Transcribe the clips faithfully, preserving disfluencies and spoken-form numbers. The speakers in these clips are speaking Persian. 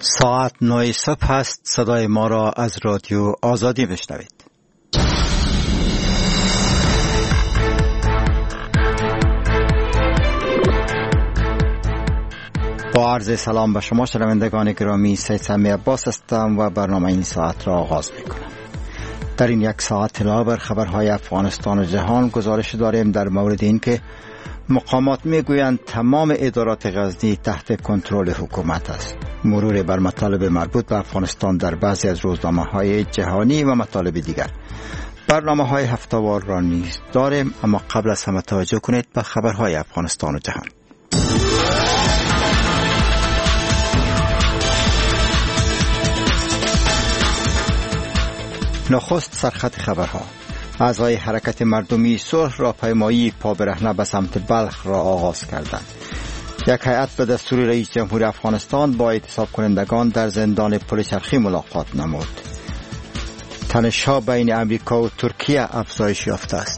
ساعت نه صبح است. صدای ما را از رادیو آزادی بشنوید. با عرض سلام به شما شنوندگان گرامی، سید سمی عباس هستم و برنامه این ساعت را آغاز میکنم. در این یک ساعت اطلاع بر خبرهای افغانستان و جهان گزارش داریم در مورد این که مقامات میگویند تمام ادارات غزنی تحت کنترل حکومت است. مرور بر مطالب مربوط به افغانستان در بعضی از روزنامه‌های جهانی و مطالب دیگر. برنامه‌های هفته‌وار را نیز داریم، اما قبل از همه توجه کنید به خبرهای افغانستان و جهان. نخست سرخط خبرها. اعضای حرکت مردمی صلح راهپیمایی پا برهنه به سمت بلخ را آغاز کردند. یک هیئت به دستور رئیس جمهور افغانستان با اعتصاب کنندگان در زندان پلچرخی ملاقات نمود. تنش‌ها بین امریکا و ترکیه افزایش یافته است.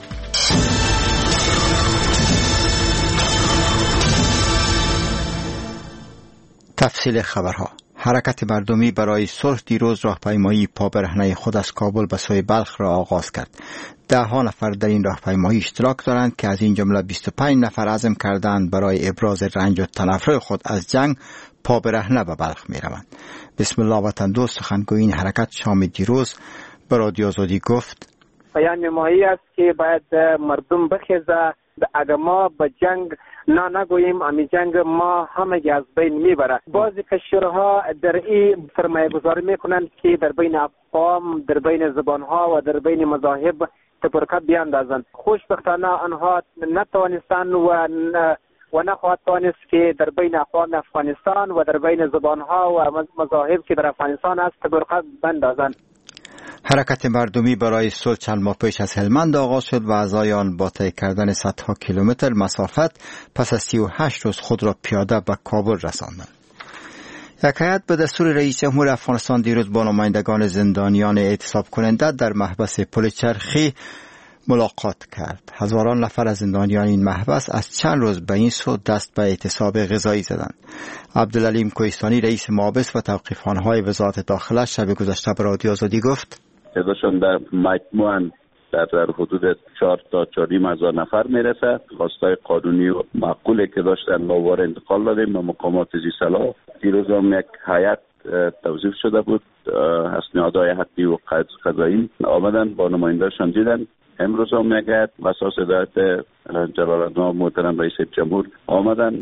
تفصیل خبرها. حرکت مردمی برای صلح دیروز راهپیمایی پا برهنه خود از کابل به سوی بلخ را آغاز کرد. ده ها نفر در این راهپیمایی اشتراک دارند که از این جمله بیست و پنج نفر عزم کردند برای ابراز رنج و تنفر خود از جنگ پا برهنه به بلخ می روند. بسم الله وطن دوست سخنگوی این حرکت شام دیروز به رادیو آزادی گفت: بیان نمایی است که باید مردم بخیزه، اگر ما به جنگ نه نگوییم امی جنگ ما همه از بین میبره. بعضی کشورها در این سرمایه گذاری میکنند که در بین اقوام، در بین زبانها و در بین مذاهب تفرقه بیاندازند. خوشبختانه آنها نتوانستند و و نخواهد توانست که در بین اقوام افغانستان و در بین زبانها و مذاهب که در افغانستان است تفرقه بندازند. حرکت مردمی برای صلح چند ماه پیش از هلمند آغاز شد و اعضای آن با طی کردن صدها کیلومتر مسافت پس از سی و هشت روز خود را پیاده به کابل رساندند. یک هیئت به دستور رئیس جمهور افغانستان دیروز با نمایندگان زندانیان اعتصاب کننده در محبس پلچرخی ملاقات کرد. هزاران نفر از زندانیان این محبس از چند روز به این سو دست به اعتصاب غذایی زدند. عبدالعلیم کوهستانی رئیس محابس و توقیفخانه‌های وزارت داخله شب گذشته به رادیو آزادی گفت: تعدادشون در مجموعاً در, در حدود چهار تا چهار هزار نفر میرسه. خواستای قانونی و معقولی که داشتن ما وارد انتقال دادیم به مقامات ذی صلاح. دیروز هم یک هیئت توظیف شده بود، اسنادهای حقی و قضایی آمدن با نماینده‌شان دیدن. امروز هم یک هیئت به اساس هدایت جلال‌المآب محترم رئیس جمهور آمدن.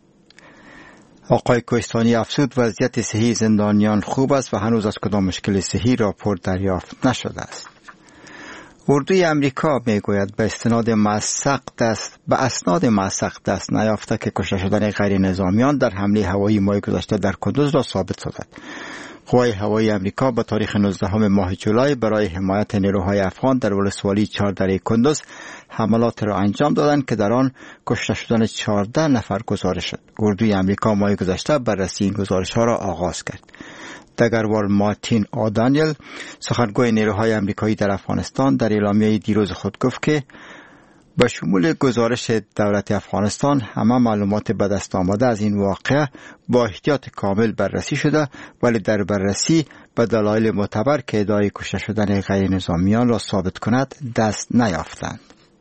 آقای کوهستانی افزود وضعیت صحی زندانیان خوب است و هنوز از کدام مشکل صحی راپورت دریافت نشده است. اردوی امریکا میگوید به استناد موثق دست به اسناد موثق دست نیافته که کشته شدن غیر نظامیان در حمله هوایی ماه گذشته در کندوز را ثابت سازد. قوای هوایی امریکا با تاریخ نوزدهم ماه جولای برای حمایت نیروهای افغان در ولسوالی چهاردره کندوز حملات را انجام دادند که در آن کشته شدن چهارده نفر گزارش شد. اردوی امریکا ماه گذشته بررسی این گزارش‌ها را آغاز کرد. دگروال مارتین آدانیل سخنگوی نیروهای امریکایی در افغانستان در اعلامیه دیروز خود گفت که با شمول گزارش دولت افغانستان همه معلومات به دست آمده از این واقعه با احتیاط کامل بررسی شده، ولی در بررسی به دلایل معتبر که ادعای کشته شدن غیر نظامیان را ثابت کند دست نیافتند.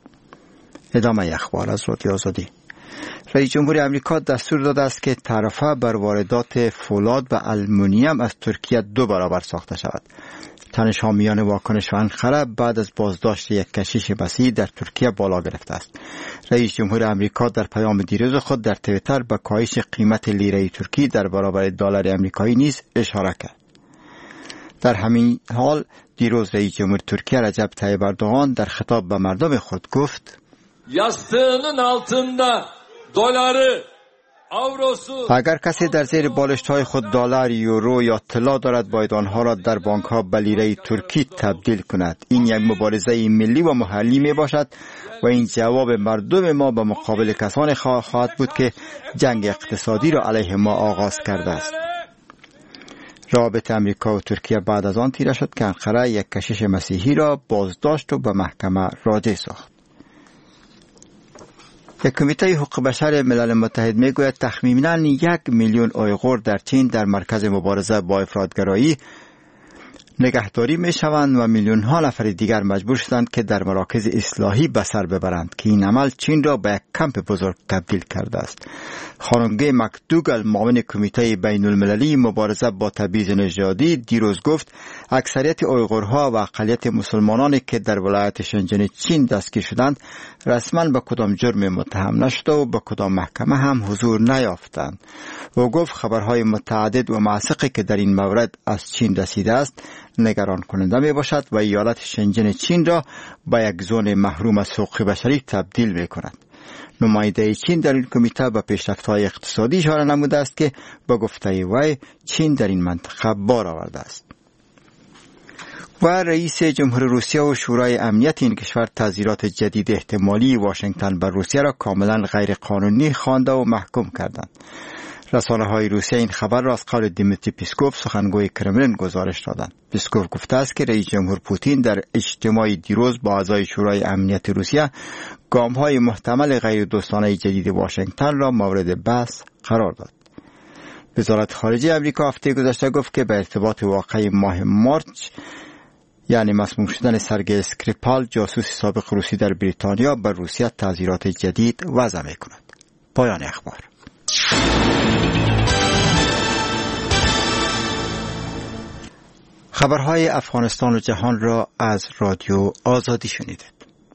ادامه اخبار از رادیو آزادی. رئیس جمهور آمریکا دستور داده است که تعرفه بر واردات فولاد و آلومینیوم از ترکیه دو برابر ساخته شود. تنش‌ها میان واکنش و انقره بعد از بازداشت یک کشیش مسیحی در ترکیه بالا گرفته است. رئیس جمهور آمریکا در پیام دیروز خود در توییتر به کاهش قیمت لیره ترکی در برابر دلار آمریکایی نیز اشاره کرد. در همین حال دیروز رئیس جمهور ترکیه رجب طیب اردوغان در خطاب به مردم خود گفت: yastığının altında doları اگر کسی در زیر بالشت‌های خود دلار، یورو یا طلا دارد باید آنها را در بانک‌ها به لیره ترکی تبدیل کند. این یک مبارزه ملی و محلی می باشد و این جواب مردم ما به مقابل کسانی خواهد بود که جنگ اقتصادی را علیه ما آغاز کرده است. رابطه امریکا و ترکیه بعد از آن تیره شد که انقره یک کشیش مسیحی را بازداشت و به محکمه راجع ساخت. یک کمیته حقوق بشر ملل متحد میگوید تخمینا یک میلیون اویغور در چین در مرکز مبارزه با افراطگرایی نگهداری می شوند و میلیون ها نفر دیگر مجبور شدند که در مراکز اصلاحی به سر ببرند که این عمل چین را به یک کمپ بزرگ تبدیل کرده است. خانم گی مکدوگل معاون کمیته بین المللی مبارزه با تبعیض نژادی دیروز گفت اکثریت اویغورها و اقلیت مسلمانانی که در ولایت شنجن چین دستگیر شدند رسما به کدام جرم متهم نشده و به کدام محکمه هم حضور نیافتند. او گفت خبرهای متعدد و معصقی که در این مورد از چین رسیده است نگران کننده می باشد و ایالت شنجن چین را به یک زون محروم از حقوق بشری تبدیل می کند. نماینده چین در این کمیته به پیشرفت‌های اقتصادی اشاره نموده است که با گفته وی چین در این منطقه بار آورده است. و رئیس جمهور روسیه و شورای امنیت این کشور تعزیرات جدید احتمالی واشنگتن بر روسیه را کاملا غیر قانونی خوانده و محکوم کردند. رسانه های روسیه این خبر را از قول دیمیتری پیسکوف سخنگوی کرملین گزارش دادند. پیسکوف گفته است که رئیس جمهور پوتین در اجتماع دیروز با اعضای شورای امنیت روسیه گام های محتمل غیر دوستانه جدید واشنگتن را مورد بحث قرار داد. وزارت خارجه آمریکا هفته گذشته گفت که به ارتباط واقعی ماه مارچ یعنی مسموم شدن سرگئی اسکریپال جاسوس سابق روسی در بریتانیا بر روسیه تعزیرات جدید وضع می کند. پایان اخبار. خبرهای افغانستان و جهان را از رادیو آزادی شنیدید.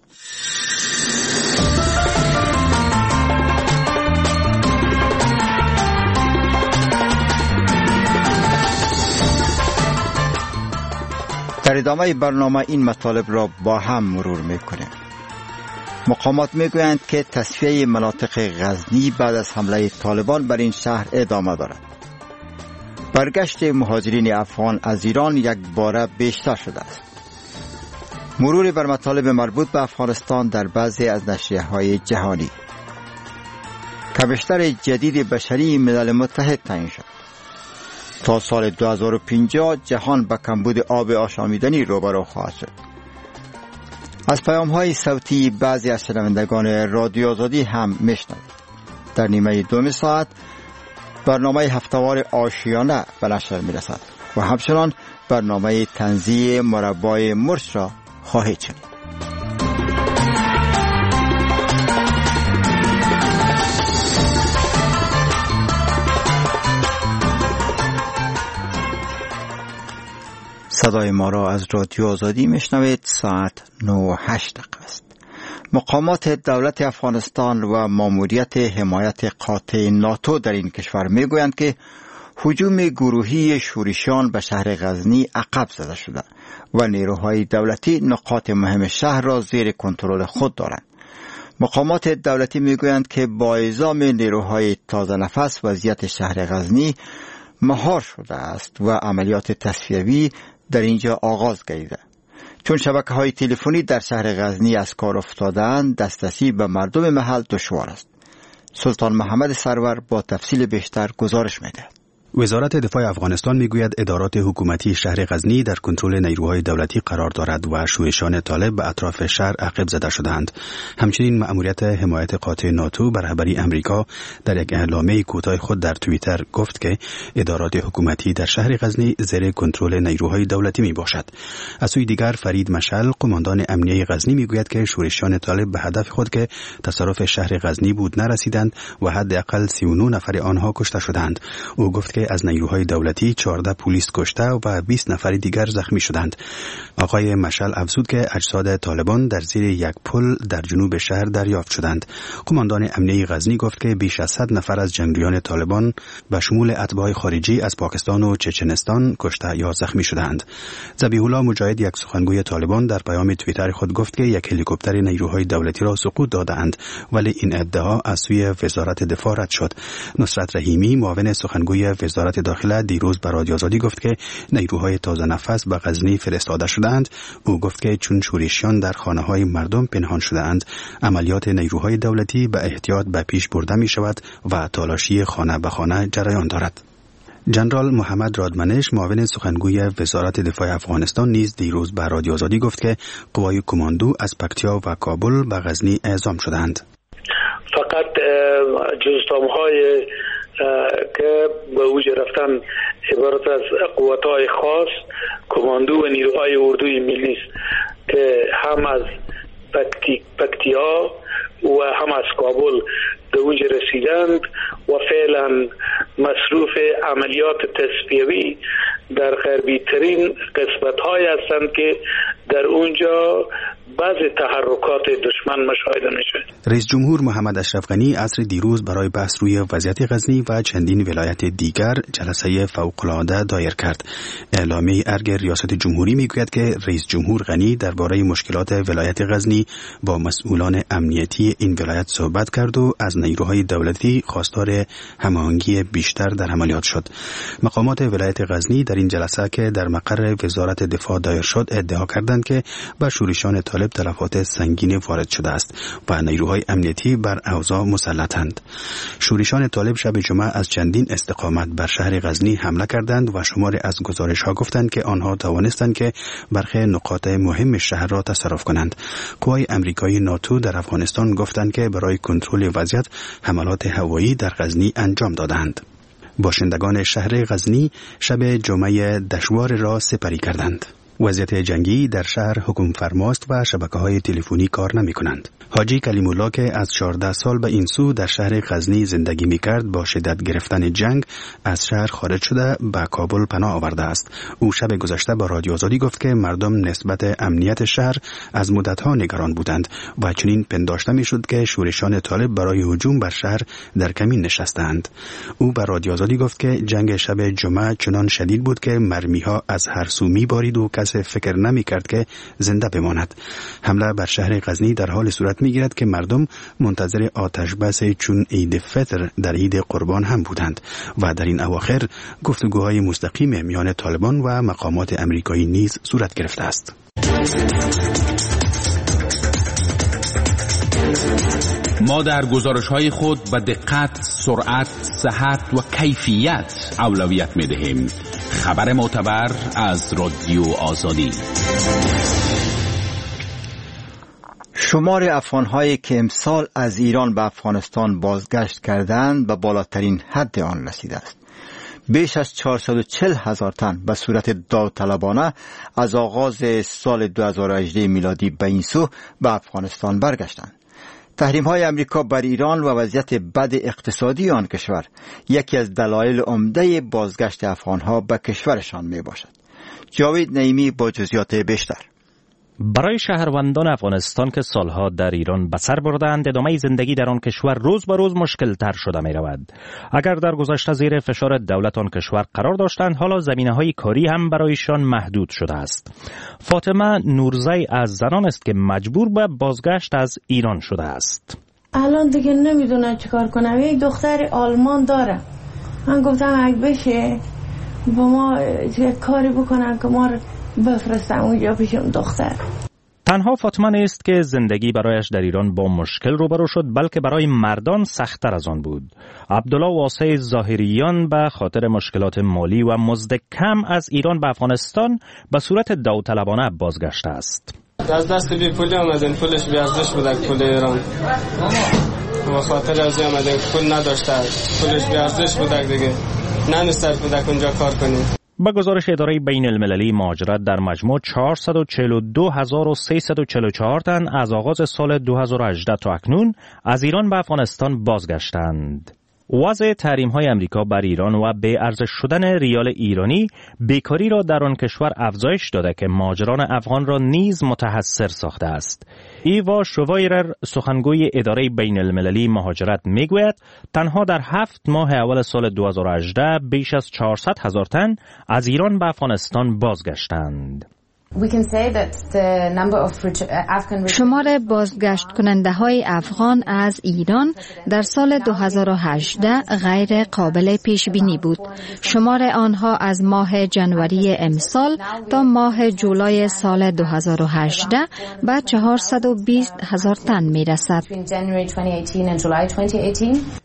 در ادامه برنامه این مطالب را با هم مرور میکنیم. مقامات میگویند که تصفیه مناطق غزنی بعد از حمله طالبان بر این شهر ادامه دارد. برگشت مهاجرین افغان از ایران یک باره بیشتر شده است. مرور بر مطالب مربوط به افغانستان در بعضی از نشریه‌های جهانی. کاوشگر جدید بشری ملل متحد تعیین شد. تا سال دو هزار و پنجاه جهان با کمبود آب آشامیدنی روبرو خواهد شد. از پیام‌های صوتی بعضی از شنوندگان رادیو آزادی هم میشنوید. در نیمه دوم ساعت برنامه هفته‌وار آشیانه به نشر میرسد و همچنان برنامه تنزیه مربای مرچ را خواهید شنید. صدای ما را از رادیو آزادی میشنوید. ساعت نه و هشت دقیقه است. مقامات دولت افغانستان و ماموریت حمایت قاطع ناتو در این کشور میگویند که هجوم گروهی شورشیان به شهر غزنی عقب زده شده و نیروهای دولتی نقاط مهم شهر را زیر کنترل خود دارند. مقامات دولتی میگویند که با اعزام نیروهای تازه نفس وضعیت شهر غزنی مهار شده است و عملیات تصفیوی در اینجا آغاز گردیده. چون شبکه‌های تلفنی در شهر غزنی از کار افتادند، دسترسی به مردم محل دشوار است. سلطان محمد سرور با تفصیل بیشتر گزارش می‌دهد. وزارت دفاع افغانستان میگوید ادارات حکومتی شهر غزنی در کنترل نیروهای دولتی قرار دارد و شورشیان طالب به اطراف شهر عقب زده شدند. همچنین مأموریت حمایت قاطع ناتو به رهبری امریکا در یک اعلامیه کوتاه خود در توییتر گفت که ادارات حکومتی در شهر غزنی زیر کنترل نیروهای دولتی می باشد. از سوی دیگر فرید مشعل قماندان امنیه غزنی میگوید که شورشیان طالب به هدف خود که تصرف شهر غزنی بود نرسیدند و حداقل سی و نه نفر آنها کشته شدند. او گفت که از نیروهای دولتی چهارده پلیس کشته و بیست نفر دیگر زخمی شدند. آقای مشعل افزود که اجساد طالبان در زیر یک پل در جنوب شهر دریافت شدند. قماندان امنیه غزنی گفت که بیش از صد نفر از جنگجویان طالبان به شمول اتباع خارجی از پاکستان و چچنستان کشته یا زخمی شدند. ذبیح الله مجاهد، یک سخنگوی طالبان، در پیام توییتر خود گفت که یک هلیکوپتر نیروهای دولتی را سقوط دادند، ولی این ادعا از سوی وزارت دفاع رد شد. نصرت رحیمی، معاون سخنگوی وزارت داخله، دیروز به رادیو آزادی گفت که نیروهای تازه نفس به غزنی فرستاده شدند. او گفت که چون شورشیان در خانه‌های مردم پنهان شده‌اند، عملیات نیروهای دولتی به احتیاط به پیش برده می شود و تالاشی خانه به خانه جریان دارد. جنرال محمد رادمنش، معاون سخنگوی وزارت دفاع افغانستان، نیز دیروز به رادیو آزادی گفت که قوای کماندو از پکتیا و کابل به غزنی اعزام شدند. فقط جزدامهای که به اوج رفتن عبارت از قوت‌های خاص، کماندو و نیروهای اردوی ملی است که هم از پکتی، پکتیا و هم از کابل به اوج رسیدند و فعلا مصروف عملیات تصفیه‌ای در غربی ترین قسمت‌های هستند که در اونجا بعضی تحرکات دشمن مشاهده میشه. رئیس جمهور محمد اشرف غنی عصر دیروز برای بحث روی وضعیت غزنی و چندین ولایت دیگر جلسه فوق‌العاده دایر کرد. اعلامیه ارگ ریاست جمهوری میگوید که رئیس جمهور غنی درباره مشکلات ولایت غزنی با مسئولان امنیتی این ولایت صحبت کرد و از نیروهای دولتی خواستار هماهنگی بیشتر در عملیات شد. مقامات ولایت غزنی در این جلسه که در مقر وزارت دفاع دایر شد ادعا کردند که به شورشان طالب تلفات سنگین وارد شده است و نیروهای امنیتی بر اوضاع مسلطند. شورشان طالب شب جمعه از چندین استقامت بر شهر غزنی حمله کردند و شماری از گزارش‌ها گفتند که آنها توانستند که برخی نقاط مهم شهر را تصرف کنند. قوای آمریکایی ناتو در افغانستان گفتند که برای کنترل وضعیت حملات هوایی در غزنی انجام دادند. باشندگان شهر غزنی شب جمعه دشوار را سپری کردند. وضعیت جنگی در شهر حکم فرماست و شبکه‌های تلفنی کار نمی‌کنند. حاجی کلیم الله که از چهارده سال به این سو در شهر غزنی زندگی می‌کرد با شدت گرفتن جنگ از شهر خارج شده به کابل پناه آورده است. او شب گذشته با رادیو آزادی گفت که مردم نسبت امنیت شهر از مدت‌ها نگران بودند و چنین پنداشته می‌شد که شورشان طالب برای هجوم بر شهر در کمین نشستند. او با رادیو آزادی گفت که جنگ شب جمعه چنان شدید بود که مرمی‌ها از هر سو می‌بارید و کسی فکر نمی‌کرد که زنده بماند. حمله بر شهر غزنی در حال صورت می‌گیرد که مردم منتظر آتش بس چون عید فطر در عید قربان هم بودند و در این اواخر گفتگوهای مستقیم میان طالبان و مقامات امریکایی نیز صورت گرفته است. ما در گزارش‌های خود به دقت، سرعت، صحت و کیفیت اولویت می‌دهیم. خبر معتبر از رادیو آزادی. شمار افغان‌هایی که امسال از ایران به افغانستان بازگشت کردند به بالاترین حد آن رسیده است. بیش از چهارصد و چهل هزار تن به صورت داوطلبانه از آغاز سال دو هزار و هجده میلادی به این سو به افغانستان برگشتند. تحریم‌های امریکا بر ایران و وضعیت بد اقتصادی آن کشور یکی از دلایل عمده بازگشت افغان‌ها به کشورشان میباشد. جاوید نعیمی با جزئیات بیشتر. برای شهروندان افغانستان که سالها در ایران به سر بردند، ادامه زندگی در آن کشور روز به روز مشکل تر شده می رود. اگر در گذشته زیر فشار دولت آن کشور قرار داشتند، حالا زمینه‌های کاری هم برایشان محدود شده است. فاطمه نورزی از زنان است که مجبور به بازگشت از ایران شده است. الان دیگه نمیدونم چیکار کنم. یک دختر آلمان دارم. من گفتم اگه بشه با ما کاری بکنن که ما بفرستم اونجا پیش اون دختر. تنها فاطمه نیست که زندگی برایش در ایران با مشکل روبرو شد، بلکه برای مردان سخت‌تر از آن بود. عبدالله واسع ظاهریان به خاطر مشکلات مالی و مزد کم از ایران به افغانستان به صورت داوطلبانه بازگشته است. از دست بی پولی آمدن، پولش بی ارزش بود پول ایران. به خاطر از آمدن پول نداشته، پولش بی ارزش بود دیگه. نمی‌صرف بود اونجا کار کنیم. با گزارش اداره بین المللی مهاجرت در مجموع چهارصد و چهل و دو هزار و سیصد و چهل و چهار تن از آغاز سال دو هزار و هجده تا اکنون از ایران به افغانستان بازگشتند. وضع تحریم‌های امریکا بر ایران و به ارزش شدن ریال ایرانی بیکاری را در آن کشور افزایش داده که مهاجران افغان را نیز متحسر ساخته است. ایوا شوایرر سخنگوی اداره بین المللی مهاجرت میگوید تنها در هفت ماه اول سال دو هزار و هجده بیش از چهارصد هزار تن از ایران به افغانستان بازگشتند. شمار بازگشت کننده های افغان از ایران در سال دو هزار و هجده غیر قابل پیش بینی بود. شمار آنها از ماه جنوری امسال تا ماه جولای سال دو هزار و هجده به چهارصد و بیست هزار تن می رسد.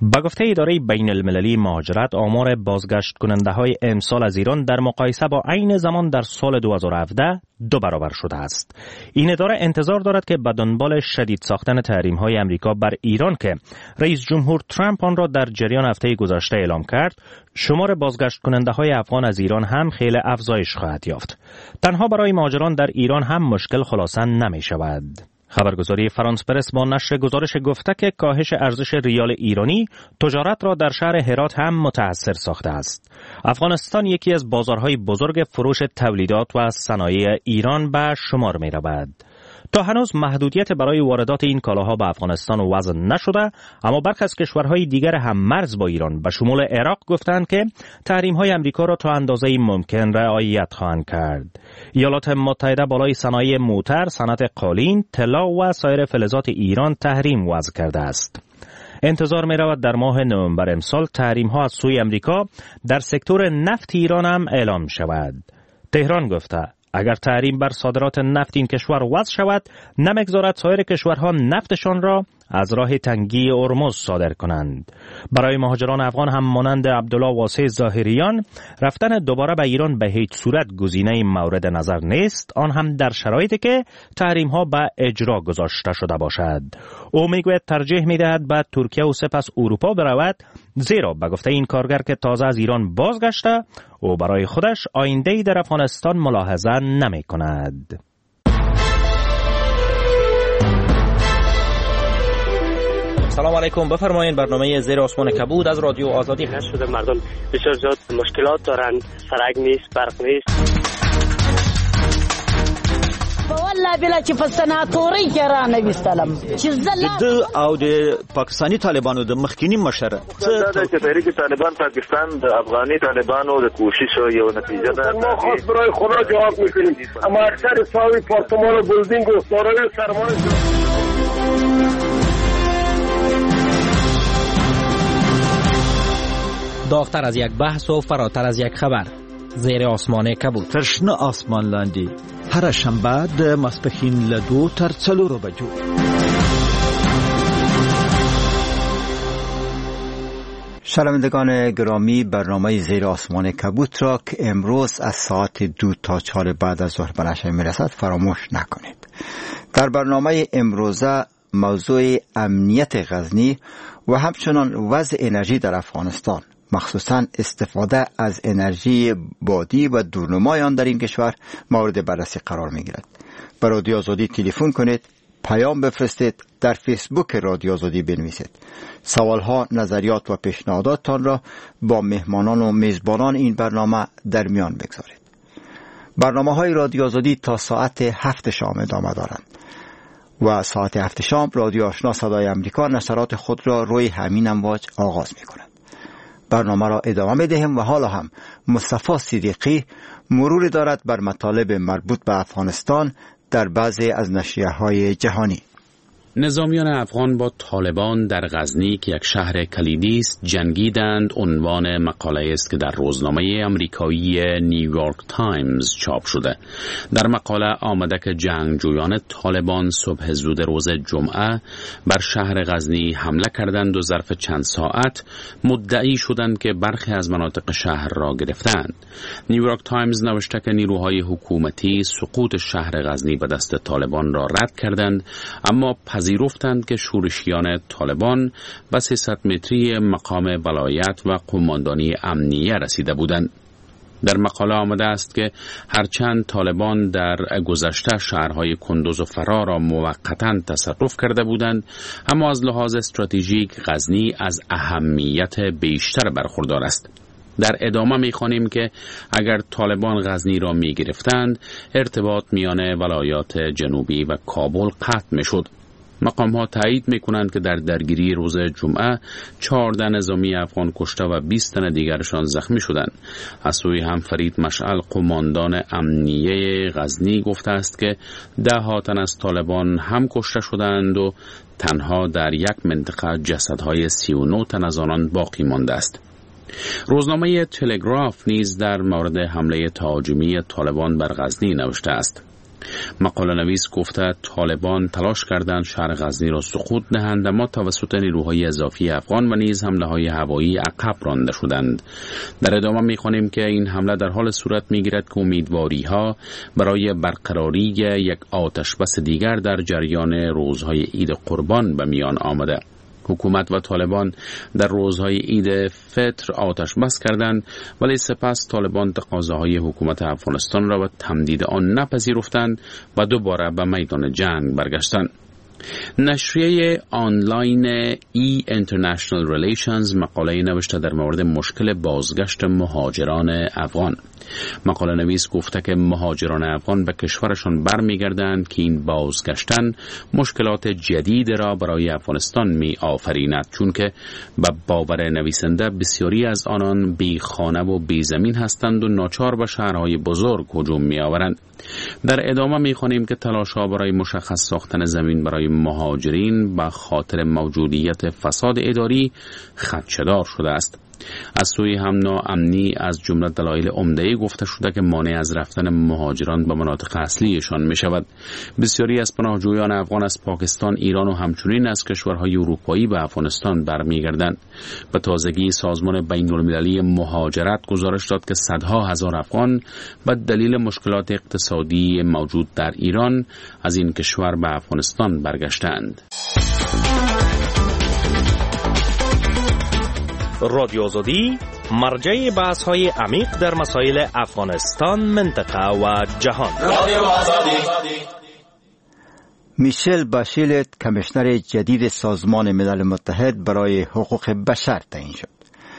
با گفته اداره بین المللی مهاجرت، آمار بازگشت کننده های امسال از ایران در مقایسه با عین زمان در سال دو هزار و هفده دو برابر شده است. این اداره انتظار دارد که به دنبال شدید ساختن تحریم های امریکا بر ایران که رئیس جمهور ترامپ آن را در جریان هفته گذشته اعلام کرد، شمار بازگشت کننده های افغان از ایران هم خیلی افزایش خواهد یافت. تنها برای مهاجران در ایران هم مشکل خلاصه نمی شود. خبرگزاری فرانس پرس با نشر گزارش گفته که کاهش ارزش ریال ایرانی تجارت را در شهر هرات هم متاثر ساخته است. افغانستان یکی از بازارهای بزرگ فروش تولیدات و صنایع ایران به شمار می رود. تا هنوز محدودیت برای واردات این کالاها به افغانستان وضع نشده، اما برخی از کشورهای دیگر هم مرز با ایران به شمول عراق گفتند که تحریم‌های آمریکا را تا اندازه‌ای ممکن رعایت خواهند کرد. ایالات متحده بالای صنایع موتر، صنعت قالین، طلا و سایر فلزات ایران تحریم وضع کرده است. انتظار می رود در ماه نوامبر امسال تحریم ها از سوی آمریکا در سکتور نفت ایران هم اعلام شود. تهران گفته اگر تحریم بر صادرات نفت این کشور وضع شود، نمیگذارد سایر کشورها نفتشان را از راه تنگی هرمز صادر کنند. برای مهاجران افغان هم مانند عبدالله واسع ظاهریان، رفتن دوباره به ایران به هیچ صورت گزینه مورد نظر نیست، آن هم در شرایطی که تحریم ها به اجرا گذاشته شده باشد. او میگوید ترجیح میدهد به ترکیه و سپس اروپا برود، زیرا به گفته این کارگر که تازه از ایران بازگشته، او برای خودش آینده‌ای در افغانستان ملاحظه نمی کند. سلام علیکم، بفرمایید. برنامه زیر آسمان کبود از رادیو آزادی هست. شده مردم بسیار زیاد مشکلات دارند، سرک نیست، برق نیست. والله بلا چې په سناتوري کې را نه وستلم چې زله د او د پاکستانی طالبانو د مخکینی مشر څه د تحریک طالبان پاکستان د افغاني طالبانو د کوشش یو نتیجه ده. ما خاص برای خدا جواب میکنیم، اما اکثر ساوی پارتمان و بلدینگ و سارای سرمایه داغتر از یک بحث و فراتر از یک خبر. زیر آسمان کبود. تشنه آسمان لاندی هر شنبه د ماسپښین له دو تر څلورو بجو. شنوندگان گرامی، برنامه زیر آسمان کبوت را که امروز از ساعت دو تا چهار بعد از ظهر به نشر میرسد فراموش نکنید. در برنامه امروزه موضوع امنیت غزنی و همچنان وضع انرژی در افغانستان، مخصوصاً استفاده از انرژی بادی و دورنمای آن در این کشور مورد بررسی قرار می‌گیرد. به رادیو آزادی تلفن کنید، پیام بفرستید، در فیسبوک رادیو آزادی بنویسید. سوالها، نظریات و پیشنهاداتتان را با مهمانان و میزبانان این برنامه در میان بگذارید. برنامه‌های رادیو آزادی تا ساعت هفت شام ادامه دارند و ساعت هفت شام رادیو آشنا صدای امریکا نشرات خود را روی همین امواج آغاز می‌کند. برنامه را ادامه می‌دهیم و حالا هم مصطفی صدیقی مروری دارد بر مطالب مربوط به افغانستان در بعضی از نشریه‌های جهانی. نظامیان افغان با طالبان در غزنی که یک شهر کلیدی است جنگیدند عنوان مقاله است که در روزنامه آمریکایی نیویورک تایمز چاپ شده. در مقاله آمده که جنگجویان طالبان صبح زود روز جمعه بر شهر غزنی حمله کردند و ظرف چند ساعت مدعی شدند که برخی از مناطق شهر را گرفتند. نیویورک تایمز نوشته که نیروهای حکومتی سقوط شهر غزنی به دست طالبان را رد کردند، اما پذیرفتند که شورشیان طالبان به سیصد متری مقام ولایت و قماندانی امنیه رسیده بودند. در مقاله آمده است که هرچند طالبان در گذشته شهرهای کندوز و فرا را موقتاً تصرف کرده بودند، اما از لحاظ استراتژیک غزنی از اهمیت بیشتر برخوردار است. در ادامه می‌خوانیم که اگر طالبان غزنی را می‌گرفتند، ارتباط میان ولایات جنوبی و کابل قطع می‌شد. مقام ها تایید میکنند که در درگیری روز جمعه چهارده نظامی افغان کشته و بیست تن دیگرشان زخمی شدند. از سوی هم فرید مشعل قماندان امنیه غزنی گفته است که ده ها تن از طالبان هم کشته شدند و تنها در یک منطقه جسدهای سی و نه تن از آنان باقی مانده است. روزنامه تلگراف نیز در مورد حمله تهاجمی طالبان بر غزنی نوشته است. مقاله نویس گفته طالبان تلاش کردند شهر غزنی را سقوط دهند، اما توسط نیروهای اضافی افغان و نیز حمله‌های هوایی عقب رانده شدند. در ادامه می‌خوانیم که این حمله در حال صورت می‌گیرد که امیدواری‌ها برای برقراری یک آتشبس دیگر در جریان روزهای عید قربان به میان آمده. حکومت و طالبان در روزهای عید فطر آتش بس کردند، ولی سپس طالبان تقاضاهای حکومت افغانستان را به تمدید آن نپذیرفتند و دوباره به میدان جنگ برگشتند. نشریه آنلاین ای اینترنشنال ریلیشنز مقاله نوشته در مورد مشکل بازگشت مهاجران افغان. مقاله نویس گفته که مهاجران افغان به کشورشان برمیگردند که این بازگشتن مشکلات جدید را برای افغانستان می آفریند، چون که به باور نویسنده بسیاری از آنان بی خانه و بی زمین هستند و ناچار به شهرهای بزرگ هجوم می آورند. در ادامه می خوانیم که تلاش ها برای مشخص ساختن زمین برای مهاجرین به خاطر موجودیت فساد اداری خدشه‌دار شده است. از سوی هم ناامنی از جمله دلایل عمده گفته شده که مانع از رفتن مهاجران به مناطق اصلیشان می شود. بسیاری از پناهجویان افغان از پاکستان، ایران و همچنین از کشورهای اروپایی به افغانستان برمیگردند. به تازگی سازمان بین المللی مهاجرت گزارش داد که صدها هزار افغان به دلیل مشکلات اقتصادی موجود در ایران از این کشور به افغانستان برگشتند. رادیو آزادی مرجع بحث های عمیق در مسائل افغانستان، منطقه و جهان. رادیو آزادی. میشل باشیلت کمیشنر جدید سازمان ملل متحد برای حقوق بشر تعیین شد.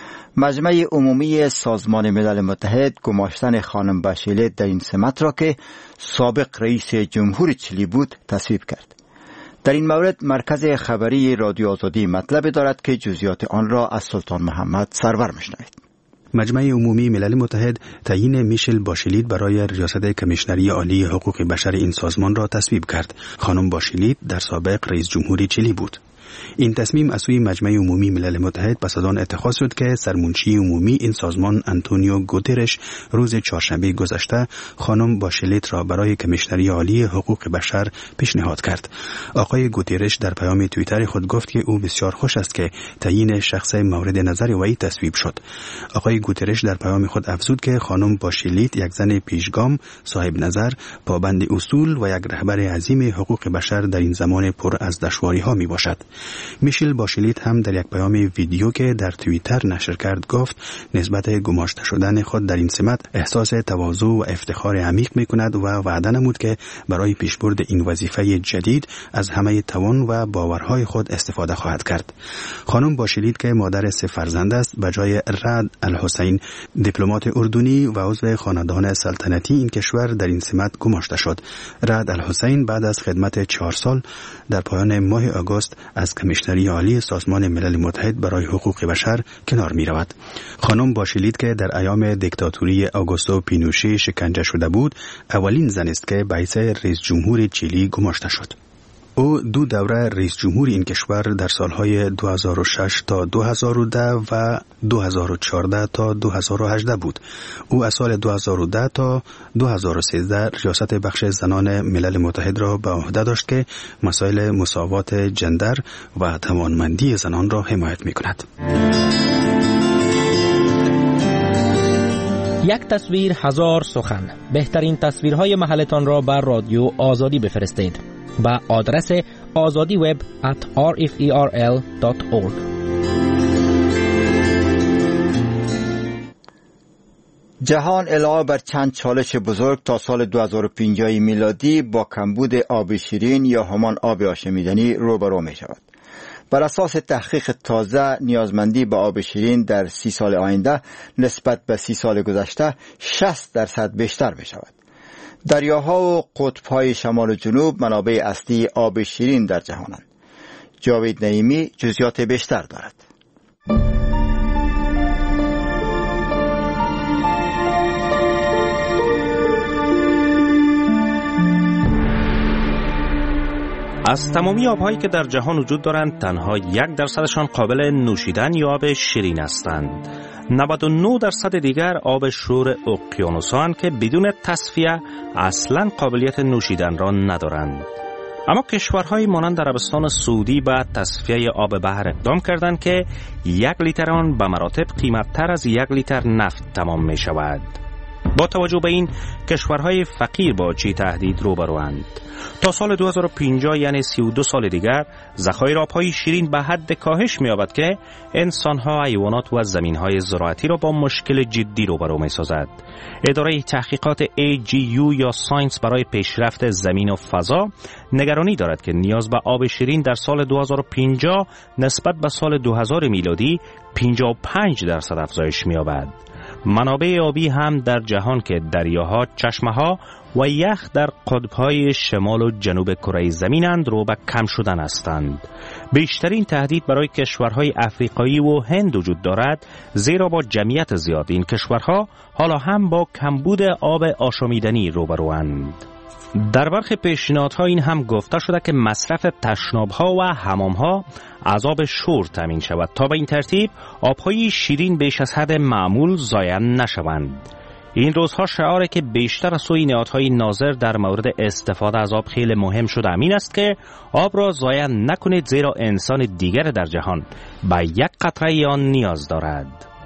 مجمع عمومی سازمان ملل متحد گماشتن خانم باشیلت در این سمت را که سابق رئیس جمهور چیلی بود تصویب کرد. در این مورد مرکز خبری رادیو آزادی مطلب دارد که جزئیات آن را از سلطان محمد سرور میشنوید. مجمع عمومی ملل متحد تعیین میشل باشیلیت برای ریاست کمیشنری عالی حقوق بشر این سازمان را تصویب کرد. خانم باشیلیت در سابق رئیس جمهوری چیلی بود. این تصمیم از سوی مجمع عمومی ملل متحد پس از آن اتخاذ شد که سرمنشی عمومی این سازمان آنتونیو گوترش روز چهارشنبه گذشته خانم باشیلیت را برای کمیشنری عالی حقوق بشر پیشنهاد کرد. آقای گوترش در پیام توییتر خود گفت که او بسیار خوش است که تعیین شخص مورد نظر وی تصویب شد. آقای گوترش در پیام خود افزود که خانم باشیلیت یک زن پیشگام، صاحب نظر، پابند اصول و یک رهبر عظیم حقوق بشر در این زمان پر از دشواری‌ها میباشد. میشل باشیلیت هم در یک پیام ویدیو که در توییتر نشر کرد گفت نسبت گماشته شدن خود در این سمت احساس تواضع و افتخار عمیق میکند و وعده نمود که برای پیشبرد این وظیفه جدید از همه توان و باورهای خود استفاده خواهد کرد. خانم باشیلیت که مادر سه فرزند است، به جای رعد الحسین دیپلمات اردنی و عضو خاندان سلطنتی این کشور در این سمت گماشته شد. رعد الحسین بعد از خدمت چهار سال در پایان ماه آگوست از کمیشنری عالی سازمان ملل متحد برای حقوق بشر کنار می رود. خانم باشیلیت که در ایام دیکتاتوری آگوستو پینوشه شکنجه شده بود، اولین زن است که باعث رئیس جمهور چیلی گماشته شد. او دو دوره رئیس جمهور این کشور در سالهای دو هزار و شش تا دو هزار و ده و دو هزار و چهارده تا دو هزار و هجده بود. او از سال دو هزار و ده تا دو هزار و سیزده ریاست بخش زنان ملل متحد را به عهده داشت که مسائل مساوات جندر و توانمندی زنان را حمایت می‌کند. یک تصویر هزار سخن. بهترین تصویرهای محلتان را بر رادیو آزادی بفرستید با آدرس آزادی وب ات آر اف ای آر ال دات اورگ. جهان علاوه بر چند چالش بزرگ تا سال دو هزار و پنجاه میلادی با کمبود آب شیرین یا همان آب آشامیدنی روبرو می شود. بر اساس تحقیق تازه نیازمندی به آب شیرین در سی سال آینده نسبت به سی سال گذشته شصت درصد بیشتر می شود. دریاها و قطب‌های شمال و جنوب منابع اصلی آب شیرین در جهانند. جاوید نعیمی جزئیات بیشتر دارد. از تمامی آب‌هایی که در جهان وجود دارند تنها یک درصدشان قابل نوشیدن یا آب شیرین هستند. نود و نه درصد دیگر آب شور اقیانوسان که بدون تصفیه اصلاً قابلیت نوشیدن را ندارند. اما کشورهای مانند عربستان سعودی به تصفیه آب بحر اقدام کردند که یک لیتر آن به مراتب قیمت‌تر از یک لیتر نفت تمام می شود. با توجه به این کشورهای فقیر با چه تهدید روبروند؟ تا سال دو هزار و پنجاه یعنی سی و دو سال دیگر ذخایر آبهای شیرین به حد کاهش می‌یابد که انسان‌ها، حیوانات و زمین‌های زراعتی را با مشکل جدی روبرو می‌سازد. اداره تحقیقات ای جی یو یا ساینس برای پیشرفت زمین و فضا نگرانی دارد که نیاز به آب شیرین در سال دو هزار و پنجاه نسبت به سال دو هزار میلادی پنجاه و پنج درصد افزایش می‌یابد. منابع آبی هم در جهان که دریاها، چشمه‌ها و یخ در قطب‌های شمال و جنوب کره زمینند رو به کم شدن هستند. بیشترین تهدید برای کشورهای افریقایی و هند وجود دارد، زیرا با جمعیت زیاد این کشورها حالا هم با کمبود آب آشامیدنی روبروند. در برخی پیشنهادها این هم گفته شده که مصرف تشناب‌ها و حمام‌ها از آب شور تامین شود تا به این ترتیب آب‌های شیرین بیش از حد معمول ضایع نشوند. این روزها شعاره که بیشتر از سوی نهادهای ناظر در مورد استفاده از آب خیلی مهم شده امین است که آب را ضایع نکنید، زیرا انسان دیگر در جهان به یک قطره آن نیاز دارد.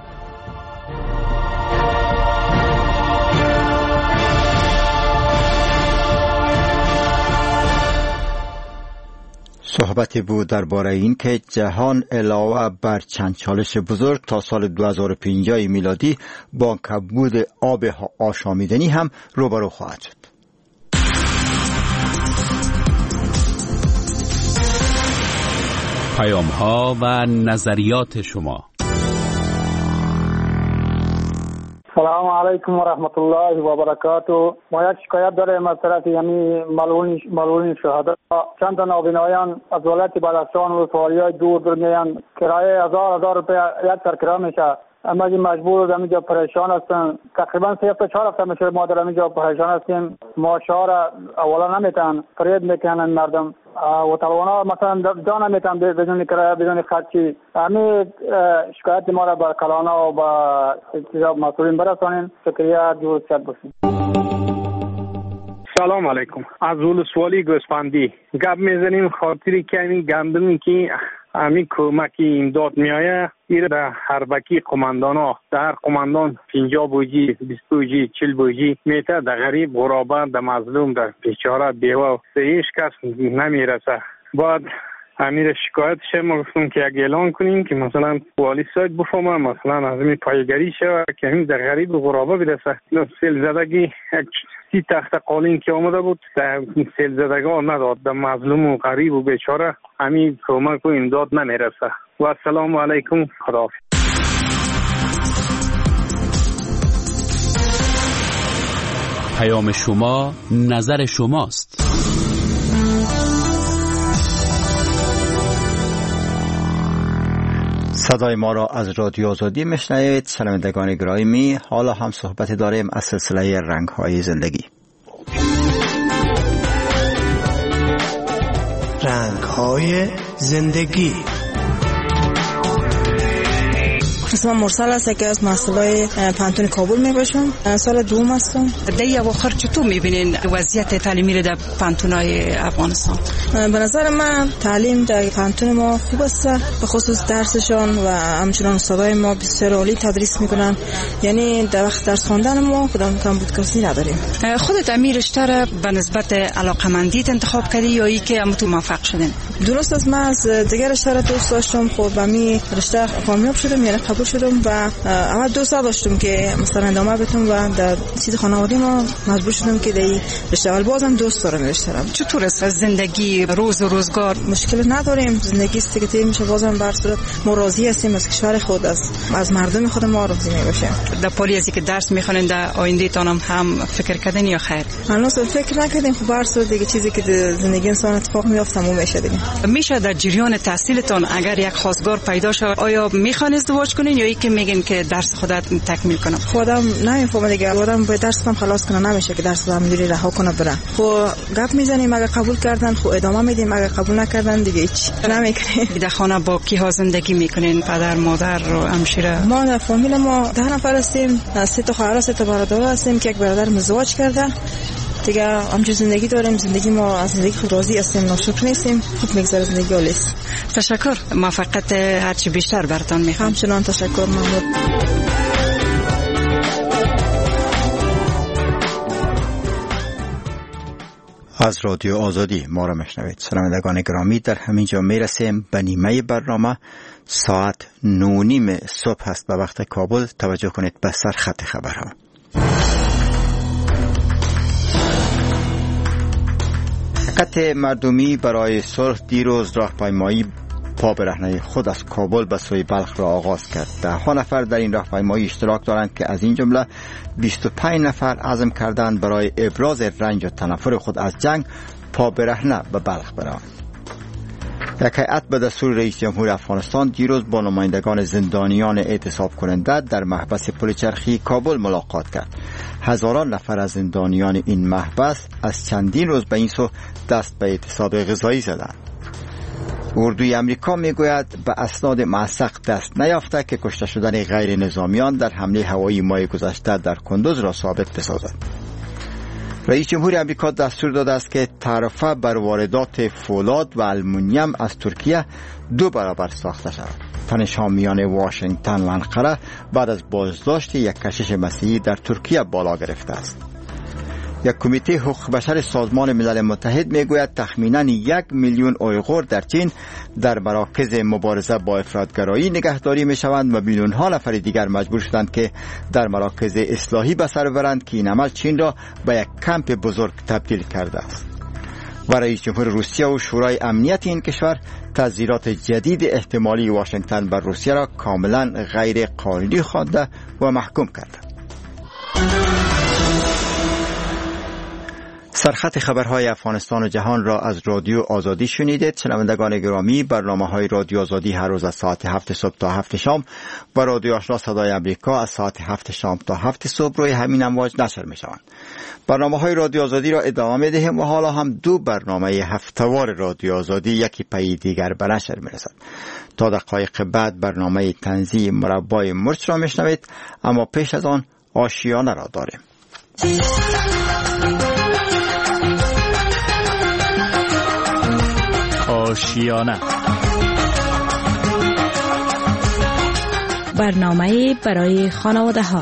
صحبتی بود درباره این که جهان علاوه بر چند چالش بزرگ تا سال دو هزار و پنجاه میلادی با کمبود آب آشامیدنی هم روبرو خواهد شد. پیام ها و نظریات شما. سلام علیکم و رحمت الله و برکاته. ما یک شکایت داریم از طرف یعنی ملعون ملعون شهدا. چند تا نابینایان از ولایت بدخشان و ولایت‌های دور دور میان، کرایه هزار هزار روپیه یک سر کرایه میشه. اما مجبور در اینجا پریشان هستن. تقریبا سه تا چهار هفته میشه ما در اینجا پریشان هستیم. ما شهر اولا نمیتن فرید میکنن مردم و طلبانا مثلا جان نمیتن بدون کرایه بدون خرچی. همین شکایت ما را بر کلانا و با اجتماع مسئولین برسانین. شکریه، جور شد باشین. سلام علیکم. از ولسوالی گوسفندی گپ میزنیم خاطری که این گندمی که امی کمکی امداد میایه ایره در هربکی قماندان ها در قماندان پنجاه بوجی، بیست بوجی، چل بوجی میته در غریب، غرابت، در مظلوم، در بیچاره، بیوه در هیچ کس نمیرسه. بعد امیر شکایت شما گفتم که یک اعلان کنیم که مثلا والی سایت بفهمه مثلا از این پایگری شوه که همین در غریب و غرابه برسه. سیل زدگی یک سی تخت قالین که آمده بود در سیل زدگاه نداد، در مظلوم و غریب و بیچاره همین کمک و امداد نمیرسه. و السلام علیکم، خداحافظ. پیام شما نظر شماست. صدای ما را از رادیو آزادی میشنوید. شنوندگان گرامی، حالا هم صحبت داریم از سلسله رنگ‌های زندگی. رنگ‌های زندگی. اسمم مرسل است که از محصولای پانتون کابل میباشم. سال دوم هستم. در اواخر چطور میبینین وضعیت تعلیمی رو در پانتونای افغانستان؟ به نظر من تعلیم در پانتون ما خوب است، به خصوص درسشان و همچنان استادای ما بسیار عالی تدریس میکنن. یعنی در وقت درس خواندن ما کدام کمبود کسی نداریم. خودت امیر رشته را به نسبت علاقمندیت انتخاب کردی یا ای که تو موفق شدین؟ درست است، من از دیگر رشته را دوست داشتم. خب به می رشته کامیاب شدم، یعنی قبول شدم و اول دوست داشتم که مثلا ادامه بدم و در سید خانواده ما مجبور شدم که در رشته اول بازم دوست دارم رشته را. چطور است زندگی روز و روزگار؟ مشکل نداریم، زندگی استقطاعی میشه. بازم بر صورت ما راضی هستیم از کشور خود، است از مردم خود ما راضی میباشیم. در پالی ازی که درس میخونین در آینده تانم هم فکر کردین یا خیر؟ هنوز فکر نکردیم. خب بر صورت دیگه چیزی که زندگی انسان اتفاق میفته مو میشه دیگه. میشه در جریان تحصیلتان اگر یک خواستگار پیدا شود آیا میخوان ازدواج کنین میکنین یا ای که میگین که درس خودت تکمیل کنم؟ خودم نمیفهمم دیگه. آدم باید درسم خلاص کنه، نمیشه که درس همینجوری رها کنه بره. خب گپ میزنیم، اگه قبول کردن خب ادامه میدیم، اگه قبول نکردن دیگه هیچ نمیکنیم. در خانه با کی ها زندگی میکنین؟ پدر، مادر و همشیره؟ ما در فامیل ما ده نفر هستیم، سه تا خواهر، سه تا برادر هستیم که یک برادر ازدواج کرده. دیگه همچون زندگی داریم، زندگی ما از زندگی خود راضی هستیم، ناشکر نیستیم، خوب میگذره زندگی آلیس. تشکر، موفقیت هرچی بیشتر براتون میخوام. همچنان تشکر، ممنون. از رادیو آزادی ما را میشنوید. شنوندگان گرامی، در همینجا میرسیم به نیمه برنامه. ساعت نو نیم صبح هست به وقت کابل. توجه کنید به سرخط خبرها. حرکت مردمی برای صلح دیروز راهپیمایی پا برهنه خود از کابل به سوی بلخ را آغاز کرد. ده ها نفر در این راهپیمایی اشتراک دارند که از این جمله بیست و پنج نفر عزم کردند برای ابراز رنج و تنفر خود از جنگ پا برهنه به بلخ بروند. یک هیئت به دستور رئیس جمهور افغانستان دیروز با نمایندگان زندانیان اعتصاب کننده در محبس پل چرخی کابل ملاقات کرد. هزاران نفر از زندانیان این محبس از چندین روز به این سو دست به اعتصاب غذایی زدند. اردوی امریکا میگوید به اسناد موثق دست نیافته که کشته شدن غیر نظامیان در حمله هوایی ماه گذشته در کندوز را ثابت بسازد. رئیس جمهور امریکا دستور داده است که تعرفه بر واردات فولاد و آلومینیوم از ترکیه دو برابر ساخته شود. تنش حامیان واشنگتن و انقره بعد از بازداشت یک کشیش مسیحی در ترکیه بالا گرفته است. یک کمیته حقوق بشر سازمان ملل متحد میگوید تخمینا یک میلیون اویغور در چین در مراکز مبارزه با افراطگرایی نگهداری میشوند و میلیون ها نفر دیگر مجبور شدند که در مراکز اصلاحی به سر ببرند که این عمل چین را به یک کمپ بزرگ تبدیل کرده است. و رئیس جمهور روسیه و شورای امنیت این کشور تذیرات جدید احتمالی واشنگتن بر روسیه را کاملا غیر قانونی خوانده و محکوم کرده. سرخط خبرهای افغانستان و جهان را از رادیو آزادی شنیدید. شنوندگان گرامی، برنامه‌های رادیو آزادی هر روز از ساعت هفت صبح تا هفت شام و رادیو آشنا صدای امریکا از ساعت هفت شام تا هفت صبح روی همین امواج نشر می‌شوند. برنامه‌های رادیو آزادی را ادامه می‌دهیم و حالا هم دو برنامه هفته‌وار رادیو آزادی یکی پی دیگر به نشر می‌رسد. تا دقایق بعد برنامه طنزی مربای مرچ را می‌شنوید، اما پیش از آن آشیانه را داریم. آشیانه، برنامه برای خانواده ها.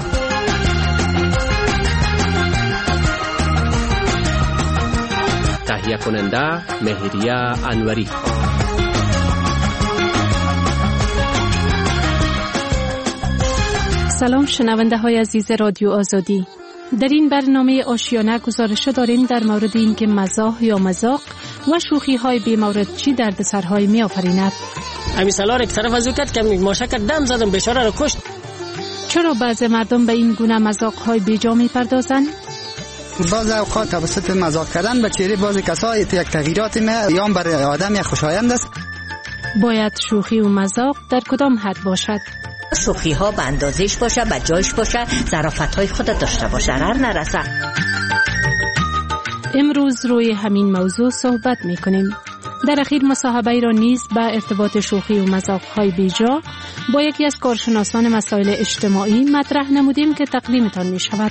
تهیه کننده مهریه انوری. سلام شنونده های عزیز رادیو آزادی. در این برنامه آشیانه گزارش داریم در مورد اینکه مزاح یا مذاق و شوخی های بی مورد چی دردسرهای می آفریند. امی سالار یک طرف از او کرد که ماشکر دم زدم بیچاره را کشت. چرا بعض مردم به این گونه مذاق های بیجا می پردازند؟ بعض اوقات توسط مذاق کردن به چهره بعض کسا یک تغییرات می یا برای آدم خوشایند است. باید شوخی و مذاق در کدام حد باشد؟ شوخی ها به اندازش باشه، به جایش باشه، ظرافت های خود داشته باشه، هر نرسه. امروز روی همین موضوع صحبت می کنیم. در اخیر مصاحبه را نیز به ارتباط شوخی و مذاق های بیجا با یکی از کارشناسان مسائل اجتماعی مطرح نمودیم که تقدیمتان می شود.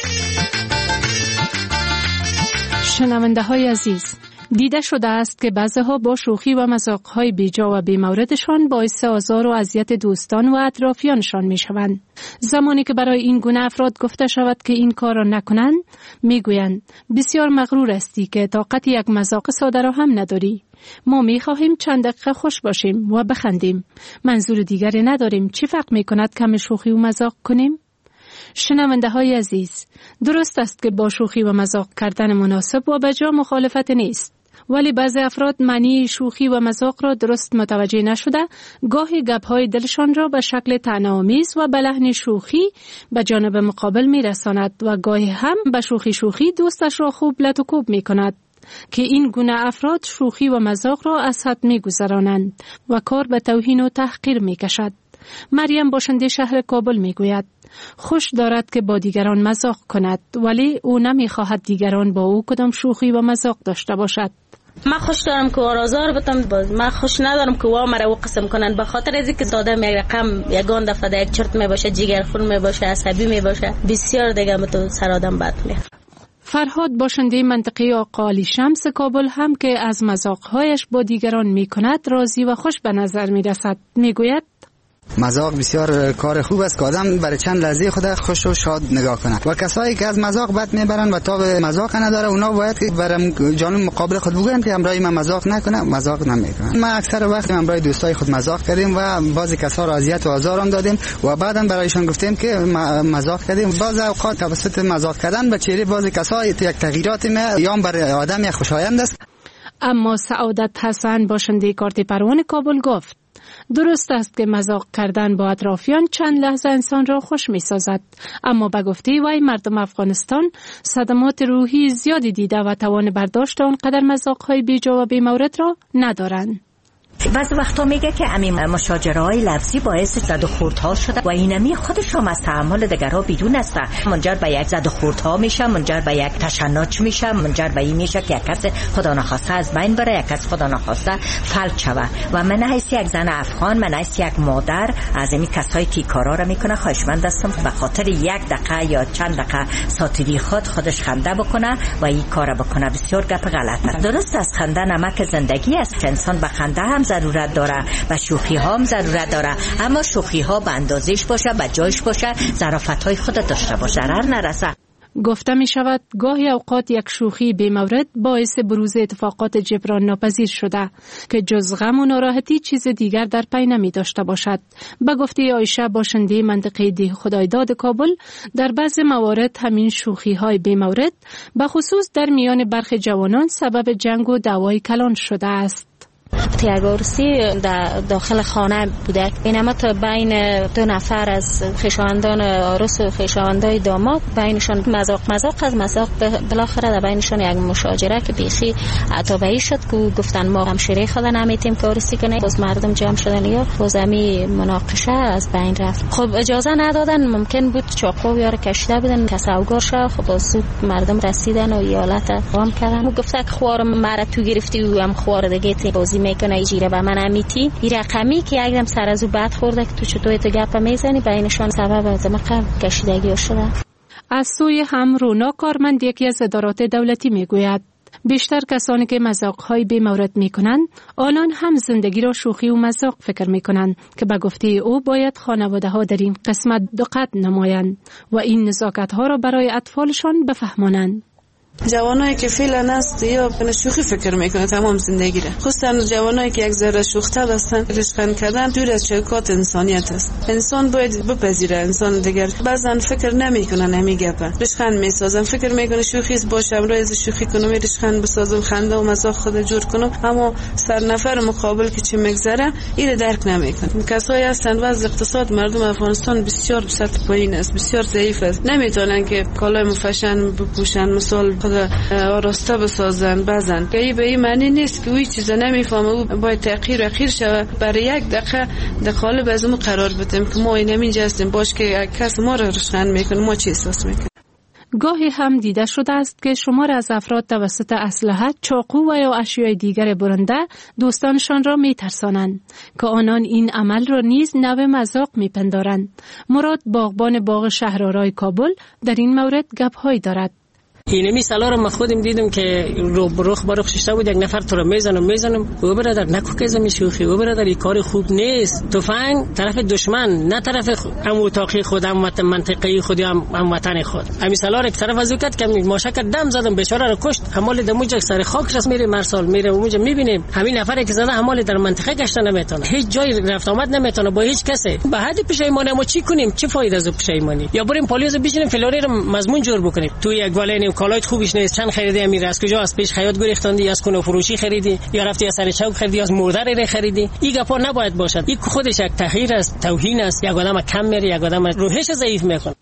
شنونده های عزیز، دیده شده است که بعضی‌ها با شوخی و مذاق‌های بیجا و بی‌موردشان باعث آزار و اذیت دوستان و اطرافیانشان می‌شوند. زمانی که برای این گونه افراد گفته شود که این کار را نکنند، می‌گویند بسیار مغرور هستی که طاقت یک مذاق ساده را هم نداری. ما می‌خواهیم چند دقیقه خوش باشیم و بخندیم. منظور دیگری نداریم. چی فرق می‌کند کم شوخی و مذاق کنیم؟ شنونده های عزیز، درست است که با شوخی و مذاق کردن مناسب و بجا مخالفت نیست، ولی بعضی افراد معنی شوخی و مذاق را درست متوجه نشده گاهی گپ‌های دلشان را به شکل طعنه‌آمیز و به لحن شوخی به جانب مقابل می‌رساند و گاهی هم به شوخی شوخی دوستش را خوب لط و کوب می‌کند که این گونه افراد شوخی و مذاق را از حد می‌گذرانند و کار به توهین و تحقیر می‌کشد. مریم باشنده شهر کابل میگوید خوش دارد که با دیگران مزاق کند، ولی او نمیخواهد دیگران با او کدام شوخی و مزاق داشته باشد. من خوش دارم که آزار بتم، باز من خوش ندارم که وا مرا قسم کنن، به خاطر از اینکه آدم یک رقم یگان دفعه یک چرت می باشه، جگر خون می باشه، عصبی می باشه، بسیار دیگه متو سر آدم بد می. فرهاد باشنده منطقه آقا علی شمس کابل هم که از مزاقهایش با دیگران می کند راضی و خوش به نظر می رسد. می گوید مزاق بسیار کار خوب است که آدم برای چند لحظه خود خوش و شاد نگاه کنه و کسایی که از مزاق بد میبرن و تاب مزاق نداره اونا باید که برای جانب مقابل خود بگن که همراه من مزاق نکنه، مزاق نمیکنن. ما اکثر وقت همراه دوستای خود مزاق کردیم و بعضی کسا را اذیت و آزار هم دادیم و بعداً برایشان گفتیم که مزاق کردیم. بعض اوقات توسط مزاق کردن به چهره بعضی کسا یک تغییرات می یا برای آدم خوشایند است. اما سعادت حسن باشنده کارت پروان کابل گفت درست است که مزاق کردن با اطرافیان چند لحظه انسان را خوش می سازد، اما به گفته وی مردم افغانستان صدمات روحی زیادی دیده و توان برداشت آنقدر مزاق‌های بیجا و بی‌مورد را ندارند. بعض وقتا میگه که همین مشاجره‌های لفظی باعث زد و خوردها شده و اینمی خودش هم از تحمل دیگرها بیرون است، منجر به یک زد و خوردها میشه، منجر به یک تشنج میشه، منجر به این میشه که یک کس خدا نخواسته از بین بره، یک کس خدا نخواسته فلج شوه. و من حیث یک زن افغان، من حیث یک مادر از این کسایی که کارا را میکنه خواهشمند هستم به خاطر یک دقیقه یا چند دقیقه ساتری خود خودش خنده بکنه و این کارا بکنه. بسیار گپ غلط است. درست است، خنده نمک زندگی است، انسان به خنده هم ضرورت داره و شوخی ها هم ضرورت داره، اما شوخی ها به اندازش باشه، به جایش باشه، ظرافت های خود داشته باشه، ضرر نرسه. گفته می شود گاهی اوقات یک شوخی بی مورد باعث بروز اتفاقات جبران ناپذیر شده که جز غم و ناراحتی چیز دیگر در پی نمی داشته باشد. به گفته عایشه باشنده منطقه ده خدایداد کابل، در بعض موارد همین شوخی های بی مورد به خصوص در میان برخی جوانان سبب جنگ و دعوای کلان شده است. یک عروسی در داخل خانه بوده، اینما تا بین دو نفر از خویشاوندان عروس و خویشاوندای داماد بینشان مذاق مذاق از مذاق بالاخره در بینشان یک مشاجره که بیخی عتابی شد که گفتن ما همشیره خود نمیتیم که عروسی کنه، باز مردم جمع شدن یا بازمی مناقشه از بین رفت. خب اجازه ندادن، ممکن بود چاقو یار کشیده بودن تصور شه، خب باز مردم رسیدن و ایالت قام کردن و گفته که خوار مرا تو گرفتی و هم خوار دیگه بازی میکنه ایجیره و من امیتی این رقمی که یکدم سر از او بد خورده که تو چطوری تو گپ میزنی بینشان سبب از مقام کشیدگی شده. از سوی هم رونا کارمند یکی از ادارات دولتی میگوید بیشتر کسانی که مزاق‌های بی مورد میکنند آنان هم زندگی را شوخی و مزاق فکر میکنند که به گفته او باید خانواده‌ها در این قسمت دقت نمایند و این نزاکت‌ها را برای اطفالشان بفهمانند. جوانایی که فعلا است یا به شوخی فکر میکنه تمام زندگی را، خصوصا جوانایی که یک ذره شوخ‌طبع هستن، ریشخند کردن دور از چوکات انسانیت است. انسان باید بپذیره انسان دیگر. بعضن فکر نمیکنن همین گپه، ریشخند میسازن، فکر میکنه شوخی باشه، امروز از شوخی کنم ریشخند بسازم، خنده و مزاح خود جور کنم، اما سر نفر مقابل که چی میگذره این درک نمیکنه. کسایی هستن وضع اقتصاد مردم افغانستان بسیار سطح پایین است، بسیار ضعیف است، نمیتونن که کالای مفشن بپوشن، مثال خود آراسته بسازن بزن. که به این معنی نیست که اوی چیزا نمیفهمه او باید تغییر و خیر شوه. برای یک دقیقه در قالب از اون قرار بدیم که ما اینجا هستیم، باش که کس ما رو رشخند میکنه ما چی احساس میکنه. گاهی هم دیده شده است که شمار از افراد توسط اسلحه، چاقو و یا اشیاء دیگر برنده دوستانشان را میترسانند که آنان این عمل را نیز نوع مذاق میپندارند. مراد باغبان باغ شهرآرای کابل در این مورد گپ‌هایی دارد. اینمی سالا رو من خودم دیدم که رو بروخ بروخ ششته بود، یک نفر تو رو میزنم میزنم او برادر نکو که زمی شوخی، او برادر این کار خوب نیست، تفنگ طرف دشمن نه طرف ام اتاقی خود، ام منطقه خود، ام ام وطن خود. همین سالا رو یک طرف از وقت که ماشک دم زدم بیچاره رو کشت، همال دموج سر خاک رس میره مرسال میره اونجا میبینیم همین نفری که زده همال در منطقه گشته نمیتونه، هیچ جای رفت آمد نمیتونه با هیچ کسی. به حد پشیمانی ما چی کنیم؟ چه فایده از پشیمانی؟ یا بریم پلیس بشینیم فلانی رو مضمون جور بکنیم. تو یک والین کالای خوبش نیست، چند خریدی میره، از کجا از پیش خیاط گریختاندی، از کنه فروشی خریدی یا رفتی از سر چوک خریدی، از مردر رو خریدی. این گپا نباید باشد. این خودش یک تغییر است، توهین است، یک آدم کم میره، یک آدم روحش ضعیف میکنه.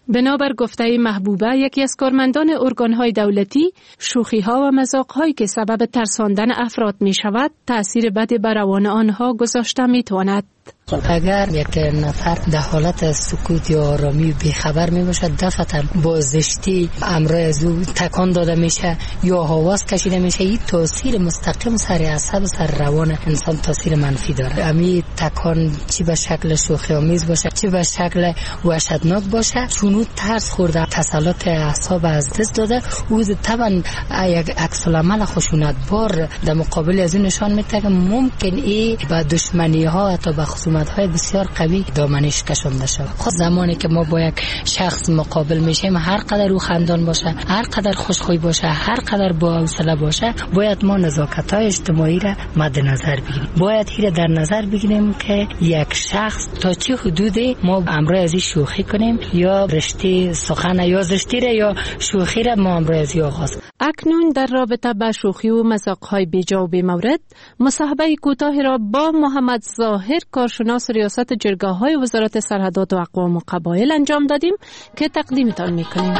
بنابر گفته محبوبه، یکی از کارمندان ارگان‌های دولتی، شوخی‌ها و مذاق‌هایی که سبب ترساندن افراد می‌شود، تأثیر بدی بر روان آنها گذاشته می‌تواند. اگر یک نفر در حالت سکوت یا آرامی بیخبر می باشد، دفعتا با زشتی امرای از او تکان داده میشه یا حواس کشیده میشه، این تاثیر مستقیم سر اعصاب سر روان انسان تاثیر منفی داره. امی تکان چی به شکل شوخی آمیز باشه چی به شکل وحشتناک باشه، چون او ترس خورده، تسلط اعصاب از دست داده، او طبعا یک عکس العمل خشونت بار در مقابل از این نشان میده که ممکن ای به دشمنی ها تا به خصومت های بسیار قوی دامنش کشانده شود. خود زمانی که ما با یک شخص مقابل میشیم، هر قدر او خندان باشه، هر قدر خوشخوی باشه، هر قدر با حوصله باشه، باید ما نزاکت های اجتماعی را مد نظر بگیریم. باید این در نظر بگیریم که یک شخص تا چه حدودی ما امرای ازی شوخی کنیم یا رشته سخن یا زشتی را یا شوخی را ما امرای ازی آغاز. اکنون در رابطه با شوخی و مذاق‌های بیجا و بی‌مورد مصاحبه کوتاهی را با محمد ظاهر، کارشناس ریاست جرگه‌های وزارت سرحدات و اقوام و قبایل انجام دادیم که تقدیمتان می‌کنیم.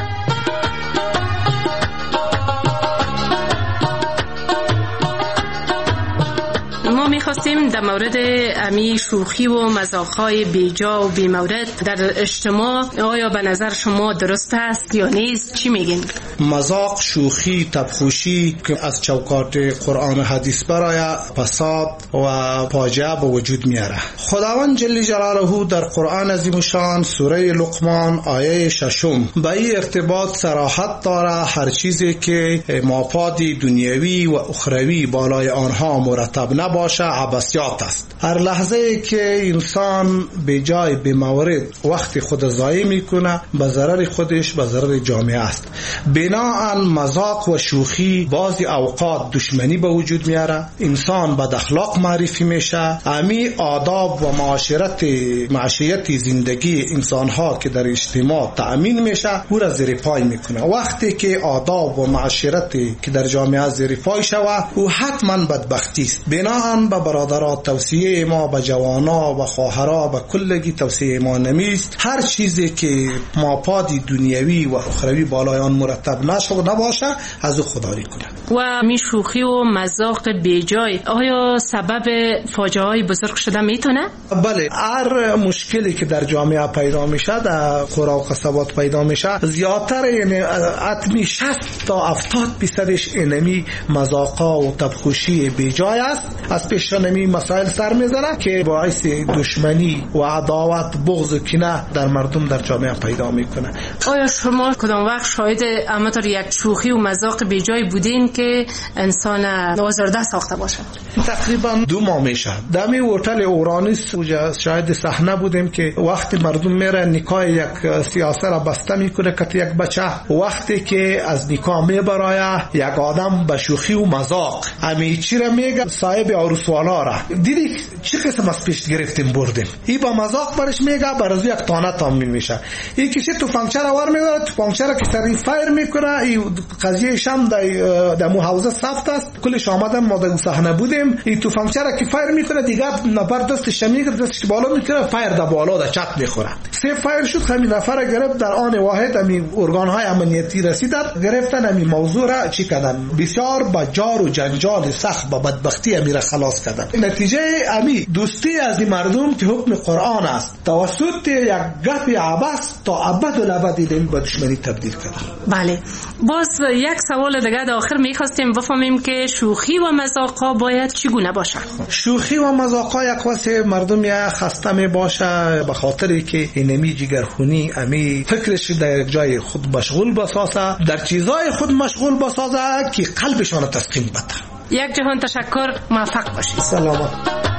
ما می‌خواستیم در مورد امی شوخی و مذاق‌های بیجا و بی‌مورد در اجتماع، آیا به نظر شما درست است یا نیست؟ چی میگین؟ مذاق، شوخی، تبخوشی که از چوکات قرآن و حدیث برای فساد و فاجعه به وجود میاره. خداوند جل جلاله در قرآن عظیم شان سوره لقمان آیه ششم به این ارتباط صراحت داره، هر چیزی که مفاد دنیوی و اخروی بالای آنها مرتب نباشه عبثیات است. هر لحظه که انسان به جای به مورد وقت خود ضایع میکنه، به ضرر خودش، به ضرر جامعه است. بناهن مذاق و شوخی بعضی اوقات دشمنی به وجود میاره، انسان بد اخلاق معرفی میشه، امی آداب و معاشرت معیشت زندگی انسانها که در اجتماع تأمین میشه او را زیر پای میکنه. وقتی که آداب و معاشرت که در جامعه زیر پای شود او حتما بدبختی است. بناهن به برادرات توصیه ما، به جوانا و خواهرها، به کلگی توصیه ما نمیست هر چیزی که مفاد دنیوی و اخروی بالای آن مرتب نشود نباشه از او خودداری کنه. و می شوخی و مذاق بیجای آیا سبب فاجعه های بزرگ شده میتونه؟ بله، هر مشکلی که در جامعه پیدا میشه، در قرى و قصبات پیدا میشه، زیادتر یعنی حتمی شصت تا هفتاد درصدش اینمی مذاقا و تبخوشی بیجای است. از پیش نمی مسائل سر میزنه که باعث دشمنی و عداوت، بغض و کینه در مردم در جامعه پیدا میکنه. آیا شما کدام وقت شاهد امتر یک شوخی و مذاق بیجای بودین که انسان آزرده ساخته باشه؟ تقریبا دو ماه میشه دمی هتل اورانیس شاهد صحنه بودیم که وقتی مردم میره نکاح یک سیاسه را بسته میکنه که یک بچه، وقتی که از نکاح میبرای یک آدم به شوخی و مذاق امی چی را میگه صاحب عروسوالا را دیدی چه قسم از پیش گرفتیم بردیم، ای با مذاق برش میگه برازو یک تانه تامین میشه، ای کسی تو فانکچر ور میبره، تو فانکچر که سری فایر میکنه. ای قضیه شام در در مو حوزه سفت است، کلش آمدن ما در صحنه بودیم. ای تو فانکچر که فایر میکنه دیگه نفر دستش میگیره، دستش بالا میکنه، فایر در بالا در چت میخوره. سه فایر شد، همین نفر گرفت در آن واحد همین ارگان های امنیتی رسیدن، گرفتن همین موضوع را چی کردن، بسیار با جار و جنجال سخت با بدبختی امیر خلاص کردن. نتیجه امی دوستی از این مردم که حکم قرآن است توسط یک گپ عباس تا ابد الابد این به دشمنی تبدیل کردن. بله، باز یک سوال دیگه در آخر میخواستیم بفهمیم که شوخی و مذاق‌ها باید چگونه باشه؟ شوخی و مذاق‌ها یک واسه مردم یا خسته می باشه به خاطری که اینمی جگرخونی امی فکرش در جای خود مشغول بسازه، در چیزای خود مشغول بسازه که قلبشان تسکین بده. یک جهان تشکر، موفق باشید. سلامت.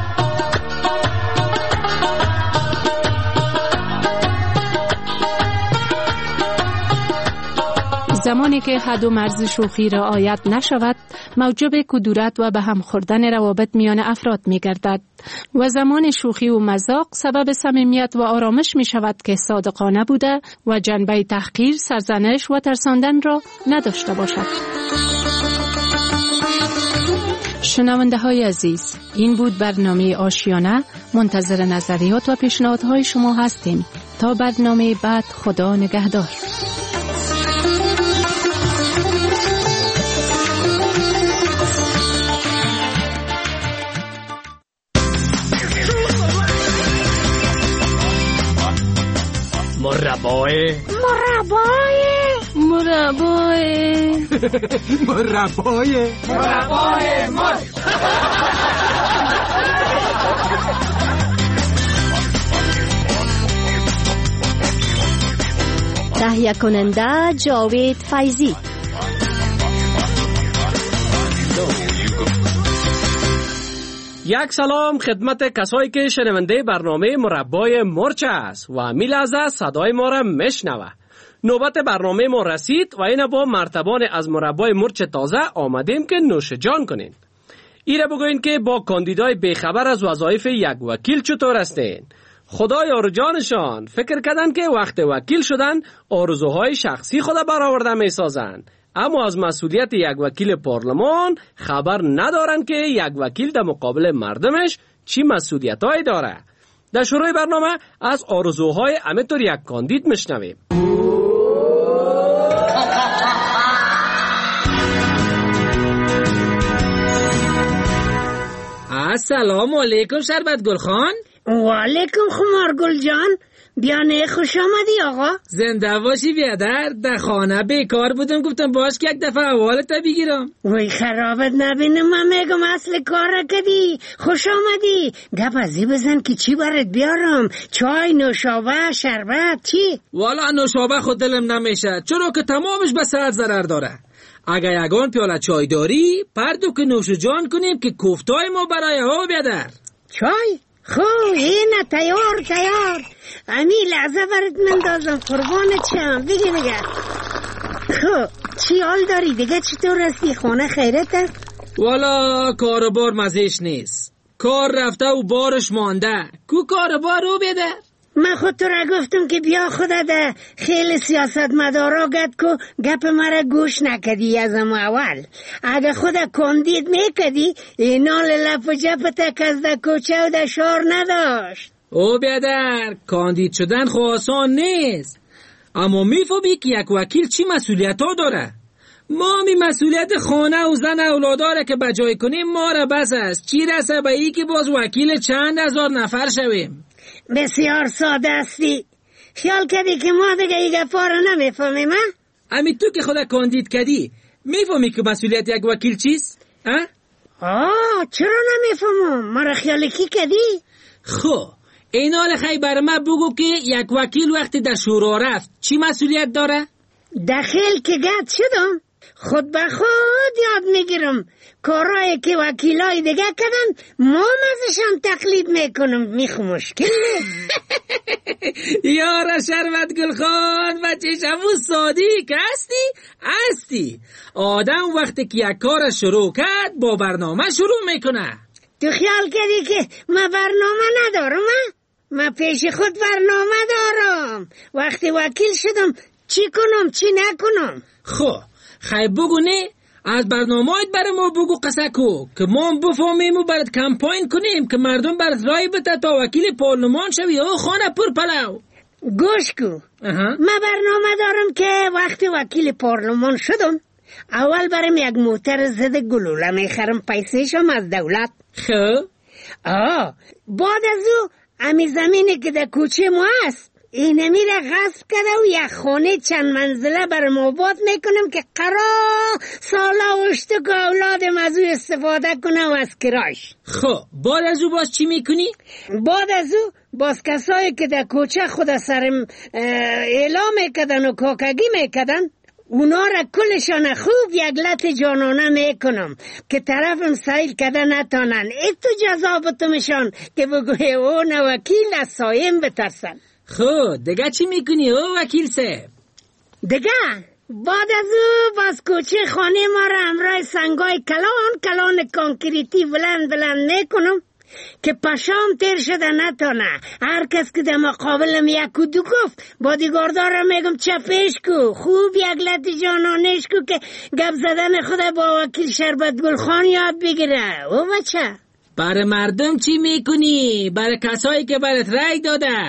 زمانی که حد و مرز شوخی رعایت نشود، موجب کدورت و به هم خوردن روابط میان افراد می گردد و زمان شوخی و مذاق سبب صمیمیت و آرامش می شود که صادقانه بوده و جنبه تحقیر، سرزنش و ترساندن را نداشته باشد. شنونده های عزیز، این بود برنامه آشیانه. منتظر نظریات و پیشنهادهای شما هستیم. تا برنامه بعد خدا نگهدار. مربای مربای مربای مربای مربای مر تهیه کننده جاوید فیضی. یک سلام خدمت کسایی که شنونده برنامه مربای مرچ است و می لحظه صدای ما را میشنوه. نوبت برنامه ما رسید و این با مرتبان از مربای مرچ تازه آمدیم که نوش جان کنین. ایره بگوین که با کاندیدای بیخبر از وظایف یک وکیل چطور هستین؟ خدای آرو جانشان فکر کردن که وقت وکیل شدن آرزوهای شخصی خود برآورده می سازن، اما از مسئولیت یک وکیل پارلمان خبر ندارن که یک وکیل در مقابل مردمش چی مسئولیتایی داره. در شروع برنامه از آرزوهای همینطور یک کاندید میشنویم. السلام علیکم شربت گل خان. و علیکم خمار گل جان. بیانه خوش آمدی آقا. زنده باشی بیادر. در خانه بیکار بودم گفتم باش که یک دفعه احوالت بگیرم. وای خرابت نبینم، من میگم اصل کار را کدی. خوش آمدی. گپ ازی بزن که چی برات بیارم؟ چای، نوشابه، شربت، چی؟ والا نوشابه خود دلم نمیشه، چرا که تمامش به صحت ضرر داره. اگر یگان پیاله چای داری پردو که نوش جان کنیم که کوفتای ما برای ها بیادر. چای؟ خب اینه تیار تیار. امی لحظه برات مندازم قربانت شم. دیگه دیگه خب چی حال داری دیگه؟ چطور هستی؟ خانه خیرته؟ والا کاربار مزیش نیست، کار رفته و بارش مانده. کو کاربار رو بیده؟ من خود تو را گفتم که بیا خودت ده خیلی سیاست مدارا گد کو گپ مرا گوش نکدی از اول. اگه خودت کندید میکدی اینا لپ و جپ تک از ده کوچه و ده شار نداشت. او بیادر کاندید شدن خو آسان نیست، اما میفهمی که یک وکیل چی مسئولیت ها داره. ما می مسئولیت خانه و زن اولاداره که بجای کنیم ما را بس است، چی رسه به ای که باز وکیل چند هزار نفر شویم. بسیار ساده استی. خیال کردی که ما دیگه ای گفا را نمیفهمیم؟ امی تو که خدا کاندید کردی میفهمی که مسئولیت یک وکیل چیست؟ اه؟ آه چرا نمیفهمم؟ مرا خیال کی کردی؟ خب اینا لخی بر ما بگو که یک وکیل وقتی در شورا رفت چی مسئولیت داره؟ دخیل که گد شدم خود به خود یاد میگیرم کارهایی که وکیلای دیگه کردن ما ازشان تقلید میکنم. میخو مشکل نیست. یارا شربت گل خان بچه شمو صادی که هستی هستی. آدم وقتی که یک کار شروع کرد با برنامه شروع میکنه. تو خیال کردی که ما برنامه ندارم؟ ما پیش خود برنامه دارم. وقتی وکیل شدم چی کنم چی نکنم. خب خیلی بگو نه از برنامه‌ات برای ما بگو قصکو که ما بفهمیم و برات کمپاین کنیم که مردم برات رای بده تا وکیل پارلمان شوی. او خانه پر پلو. گوش کو. ما برنامه دارم که وقتی وکیل پارلمان شدم اول برم یک موتر ضد گلوله میخرم پیسهشم از دولت. خب آه بعد از او امی زمینی که در کوچه ما هست اینه میره غصب کرده و یک خانه چند منزله برم آباد میکنم که قرار سالا وشت که اولادم از او استفاده کنه و از کرایش. خب بعد از او باز چی میکنی؟ بعد از او باز کسایی که در کوچه خود سرم اعلام میکدن و کاکگی میکدن اونا را کلشان خوب یک لط جانانه میکنم که طرفم سایل کده نتانن. ای تو جذابتمشان که بگوی اون وکیل از سایم بترسن. خب دیگه چی میکنی او وکیل صاحب؟ دیگه بعد از او باز کوچه خانه ما را همراه سنگای کلان کلان کانکریتی بلند بلند میکنم که پشام تیر شده نتانه. هر کس که در مقابلم یک و دو گفت بادیگاردارم میگم چپش کو خوب یک لط جانانش کو که گپ زدن خود با وکیل شربت گل خان یاد بگیره. او بچه برای مردم چی میکنی؟ برای کسایی که برات رای داده؟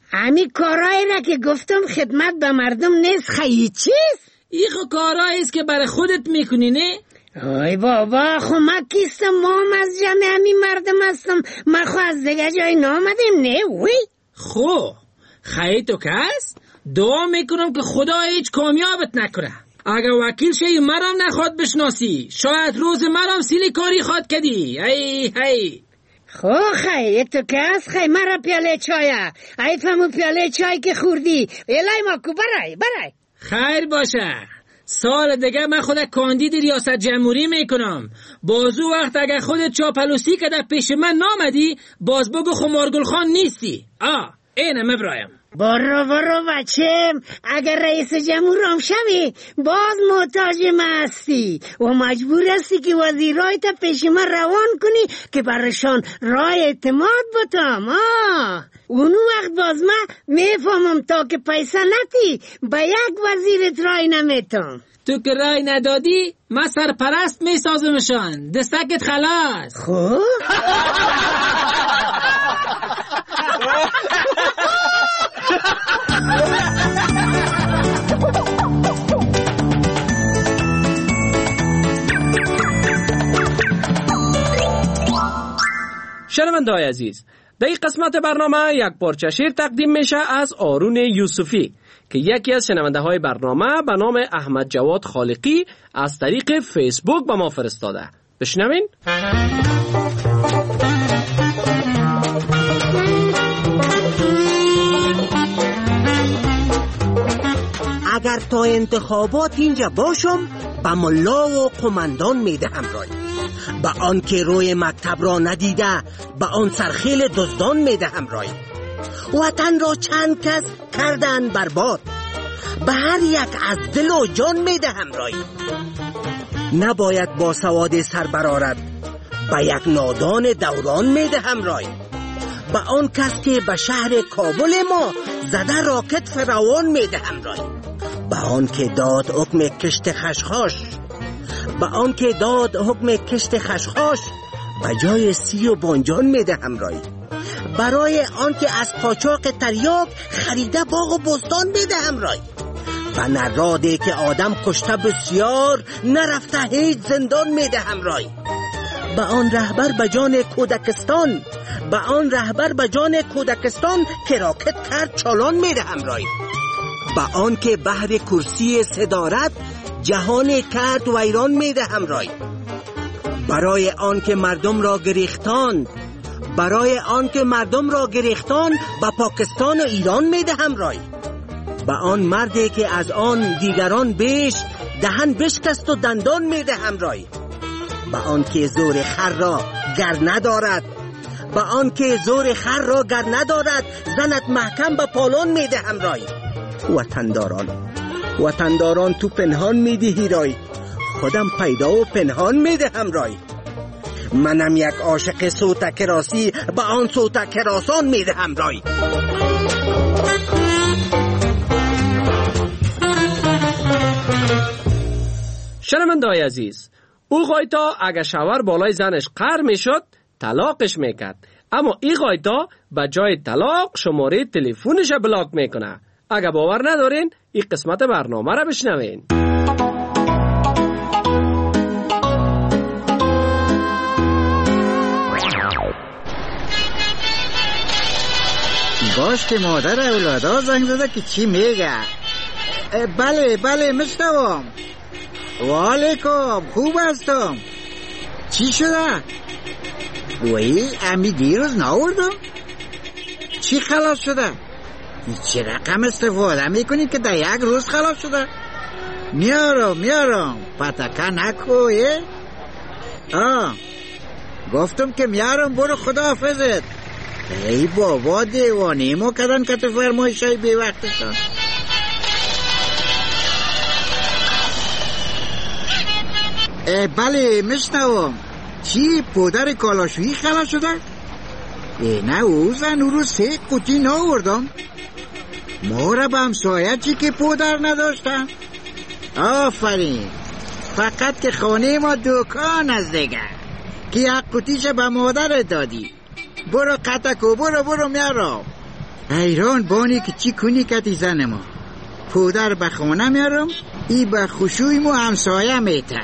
همی کارایی را که گفتم خدمت به مردم نیست خیلی چیست؟ ای خو کارایی است که برای خودت میکنی نه؟ آی بابا خو من کیستم، ما هم از جمع همی مردم هستم، من خو از دیگه جای نامدیم نه وی؟ خو خیلی تو کس دعا میکنم که خدا هیچ کامیابت نکنه. اگر وکیل شی مرام نخواد بشناسی، شاید روز مرام سیلی کاری خواد کدی. ای هی خو خیلی تو کس خیلی مرا پیاله چایه ای فهمو پیاله چای که خوردی الهی ماکو برای برای خیر باشه. سال دیگه من خود کاندید ریاست جمهوری میکنم. بازو وقت اگر خودت چاپلوسی که در پیش من نامدی باز بگو خمارگل خان نیستی. آه اینم ابراهیم. برو برو بچم، اگر رئیس جمهورم شوی باز محتاج من هستی و مجبور هستی که وزیرای تا پیش من روان کنی که برشان راه اعتماد بتم. آه اونو وقت باز من میفهمم تا که پیسه نتی با یک وزیرت رای نمیتم. تو که رای ندادی من سرپرست میسازمشان. دستکت خلاص. خب شنونده‌های عزیز، در این قسمت برنامه یک پارچه شعر تقدیم میشه از آرون یوسفی که یکی از شنونده های برنامه به نام احمد جواد خالقی از طریق فیسبوک به ما فرستاده. بشنوین. اگر تا انتخابات اینجا باشم به ملا و قماندان میدهم رای، به آن که روی مکتب را ندیده به آن سرخیل دزدان میدهم رای. وطن را چند کس کردن برباد، به هر یک از دل و جان میدهم رای. نباید با سواد سر برآرد، به یک نادان دوران میدهم رای. به آن کس که به شهر کابل ما زده راکت فراوان میدهم رای. به آن که داد حکم کشت خشخاش، به آن که داد حکم کشت خشخاش به جای سی و بانجان میدهم رای. برای آن که از قاچاق تریاک خریده باغ و بستان میدهم رای. و نراده که آدم کشته بسیار نرفته هیچ زندان میدهم رای. به آن رهبر به جان کودکستان، به آن رهبر به جان کودکستان که راکت کرد چالان میدهم رای. به آن که بهر کرسی صدارت جهان کرد ویران میدهم رای. برای آن که مردم را گریختان، برای آن که مردم را گریختان به پاکستان و ایران میدهم رای. به آن مردی که از آن دیگران بیش دهن بشکست و دندان میدهم رای. به آن که زور خر را گر ندارد، به آن که زور خر را گر ندارد زنت محکم به پالان میدهم رای. وطنداران وطنداران تو پنهان میدهی رای، خودم پیدا و پنهان میدهم رای. منم یک عاشق سوتک راسی، به آن سوتک راسان میدهم رای. شنونده‌های عزیز، او غایتا اگر شوهر بالای زنش قهر میشد طلاقش میکرد، اما این غایتا به جای طلاق شماره تلفنش بلاک میکنه. اگر باور ندارین این قسمت برنامه را بشنوین. باش که مادر اولادا زنگ زده که چی میگه. بله بله مشتوام. وعلیکم، خوب هستم. چی شده؟ وی امی دیروز ناوردم. چی خلاص شده؟ چه رقم استفاده میکنی که در یک روز خلاص شده؟ میارم میارم پتکه نکویه. آه گفتم که میارم، برو خداحافظت. ای بابا دیوانی ما کدن که تو فرمایشای بی وقتشان. بله مشنوم. چی پودر کالاشویی خلاص شده؟ ای نه اوزن او رو سه قوطی ناوردم. ما را به همسایه چی که پودر نداشتن؟ آفرین، فقط که خانه ما دکان از دیگه که یک قوطیش به مادر دادی. برو قطکو برو برو میارم. ایران بانی که چی کنی کتی زن ما پودر به خانه میارم ای به خوشوی مو همسایه میتن.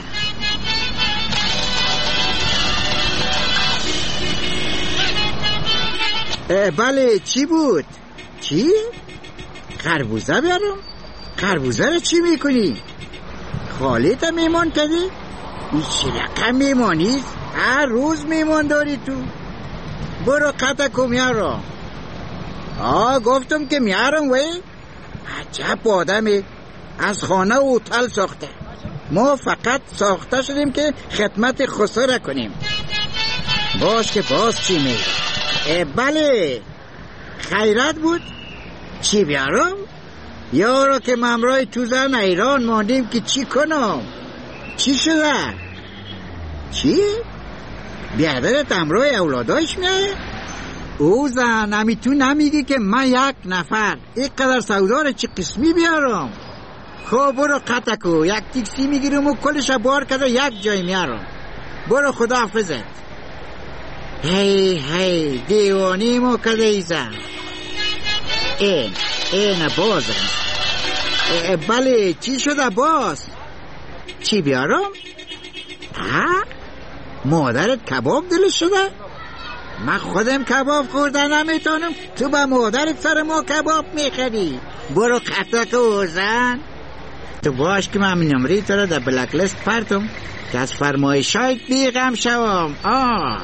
بله چی بود؟ چی؟ خربوزه بیارم؟ خربوزه رو چی میکنی؟ خالیت میمان کردی؟ این چی رقم میمانیست؟ هر روز میمان داری تو. برو قطع میارم. آه گفتم که میارم وی. عجب آدمی از خانه و هتل ساخته. ما فقط ساخته شدیم که خدمت خسر کنیم. باش که باز چی میگه؟ بله خیرت بود. چی بیارم؟ یارو که ممرای تو زن ایران ماندیم که چی کنم؟ چی شده؟ چی؟ بیادرت امرای اولادایش میایه؟ او زن همی تو نمیگی که من یک نفر اینقدر سودار چی قسمی بیارم؟ خب برو قطع کو یک تیکسی میگیرم و کلش بار کده یک جای میارم. برو خدا حافظت. هی هی دیوانی مو کده ای زن. این این بازم. بله چی شده باز؟ چی بیارم؟ ها؟ مادرت کباب دلش شده؟ من خودم کباب خوردن نمیتونم تو با مادرت سر ما کباب میخری. برو قطع که زن. تو باش که من نمری تو را در بلک لیست پرتم که از فرمایشایت بیغم شوم. آه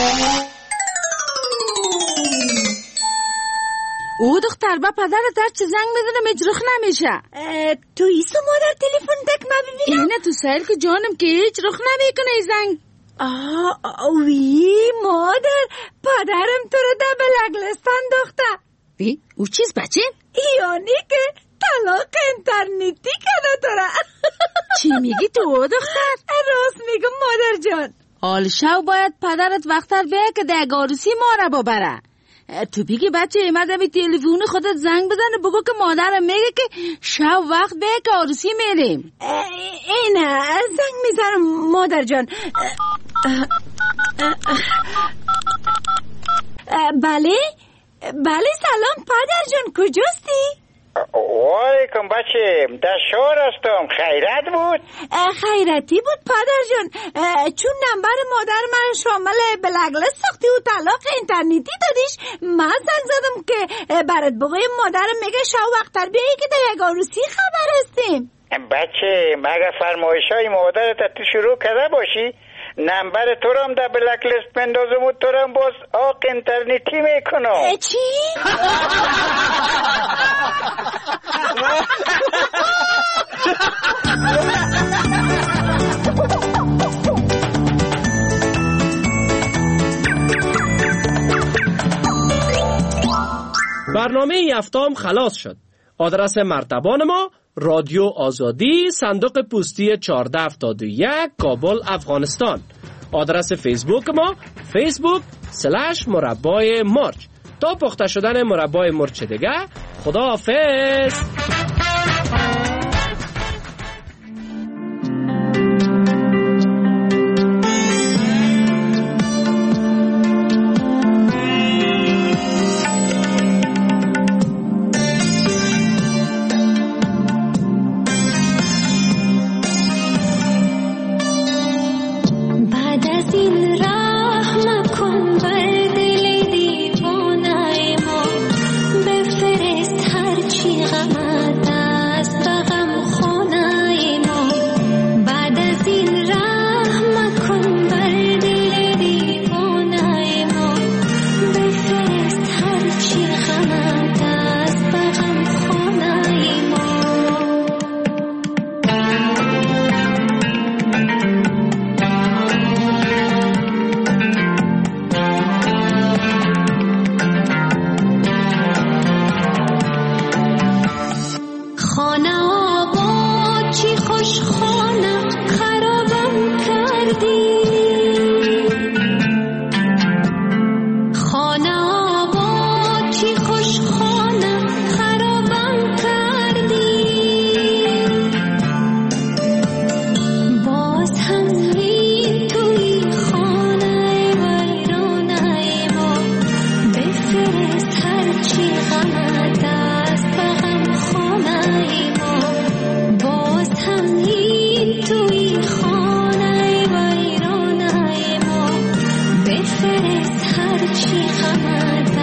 او دختر با پدرت هر چه زنگ میزنم اجرخ نمیشه. تو ایسو مادر تلفن تک ما ببینم. اینه تو سهل که جانم که هیچ رخ نمیکنه ای زنگ. آه اوی مادر پدرم تو رو در بلگلستان داخته. وی او چیز بچه؟ یعنی که طلاق اینترنتی کنه تو را. چی میگی تو دختر؟ راست میگم مادر جان. حال شو باید پدرت وقتر بیه که در عروسی ما را ببره. تو بگی بچه ایمده به تلفون خودت زنگ بزنه بگو که مادرم میگه که شب وقت به که عروسی میریم. اینه زنگ میزنم مادر جان. بله بله سلام پدر جان کجاستی؟ وعلیکم بچه در شهر هستم. خیرت بود؟ خیرتی بود پدر جان. چون نمبر مادر من شامل بلگلست ساختی و طلاق اینترنتی دادیش من زنگ زدم که برات بگویم مادرم میگه شو وقتر بیایی که در یک عروسی خبر هستیم. بچه مگه فرمایش های مادرت تو شروع کرده باشی نمبر تو رو هم در بلک لیست بندازم و تو رو هم باز آق اینترنتی میکنم. چی؟ برنامه یفتام خلاص شد. آدرس مرتبان ما رادیو آزادی صندوق پستی چهارده هفتاد و یک کابل افغانستان. آدرس فیسبوک ما فیسبوک سلش مربای مرچ. تا پخته شدن مربای مرچ دیگه خدا حافظ. غمت چی خبر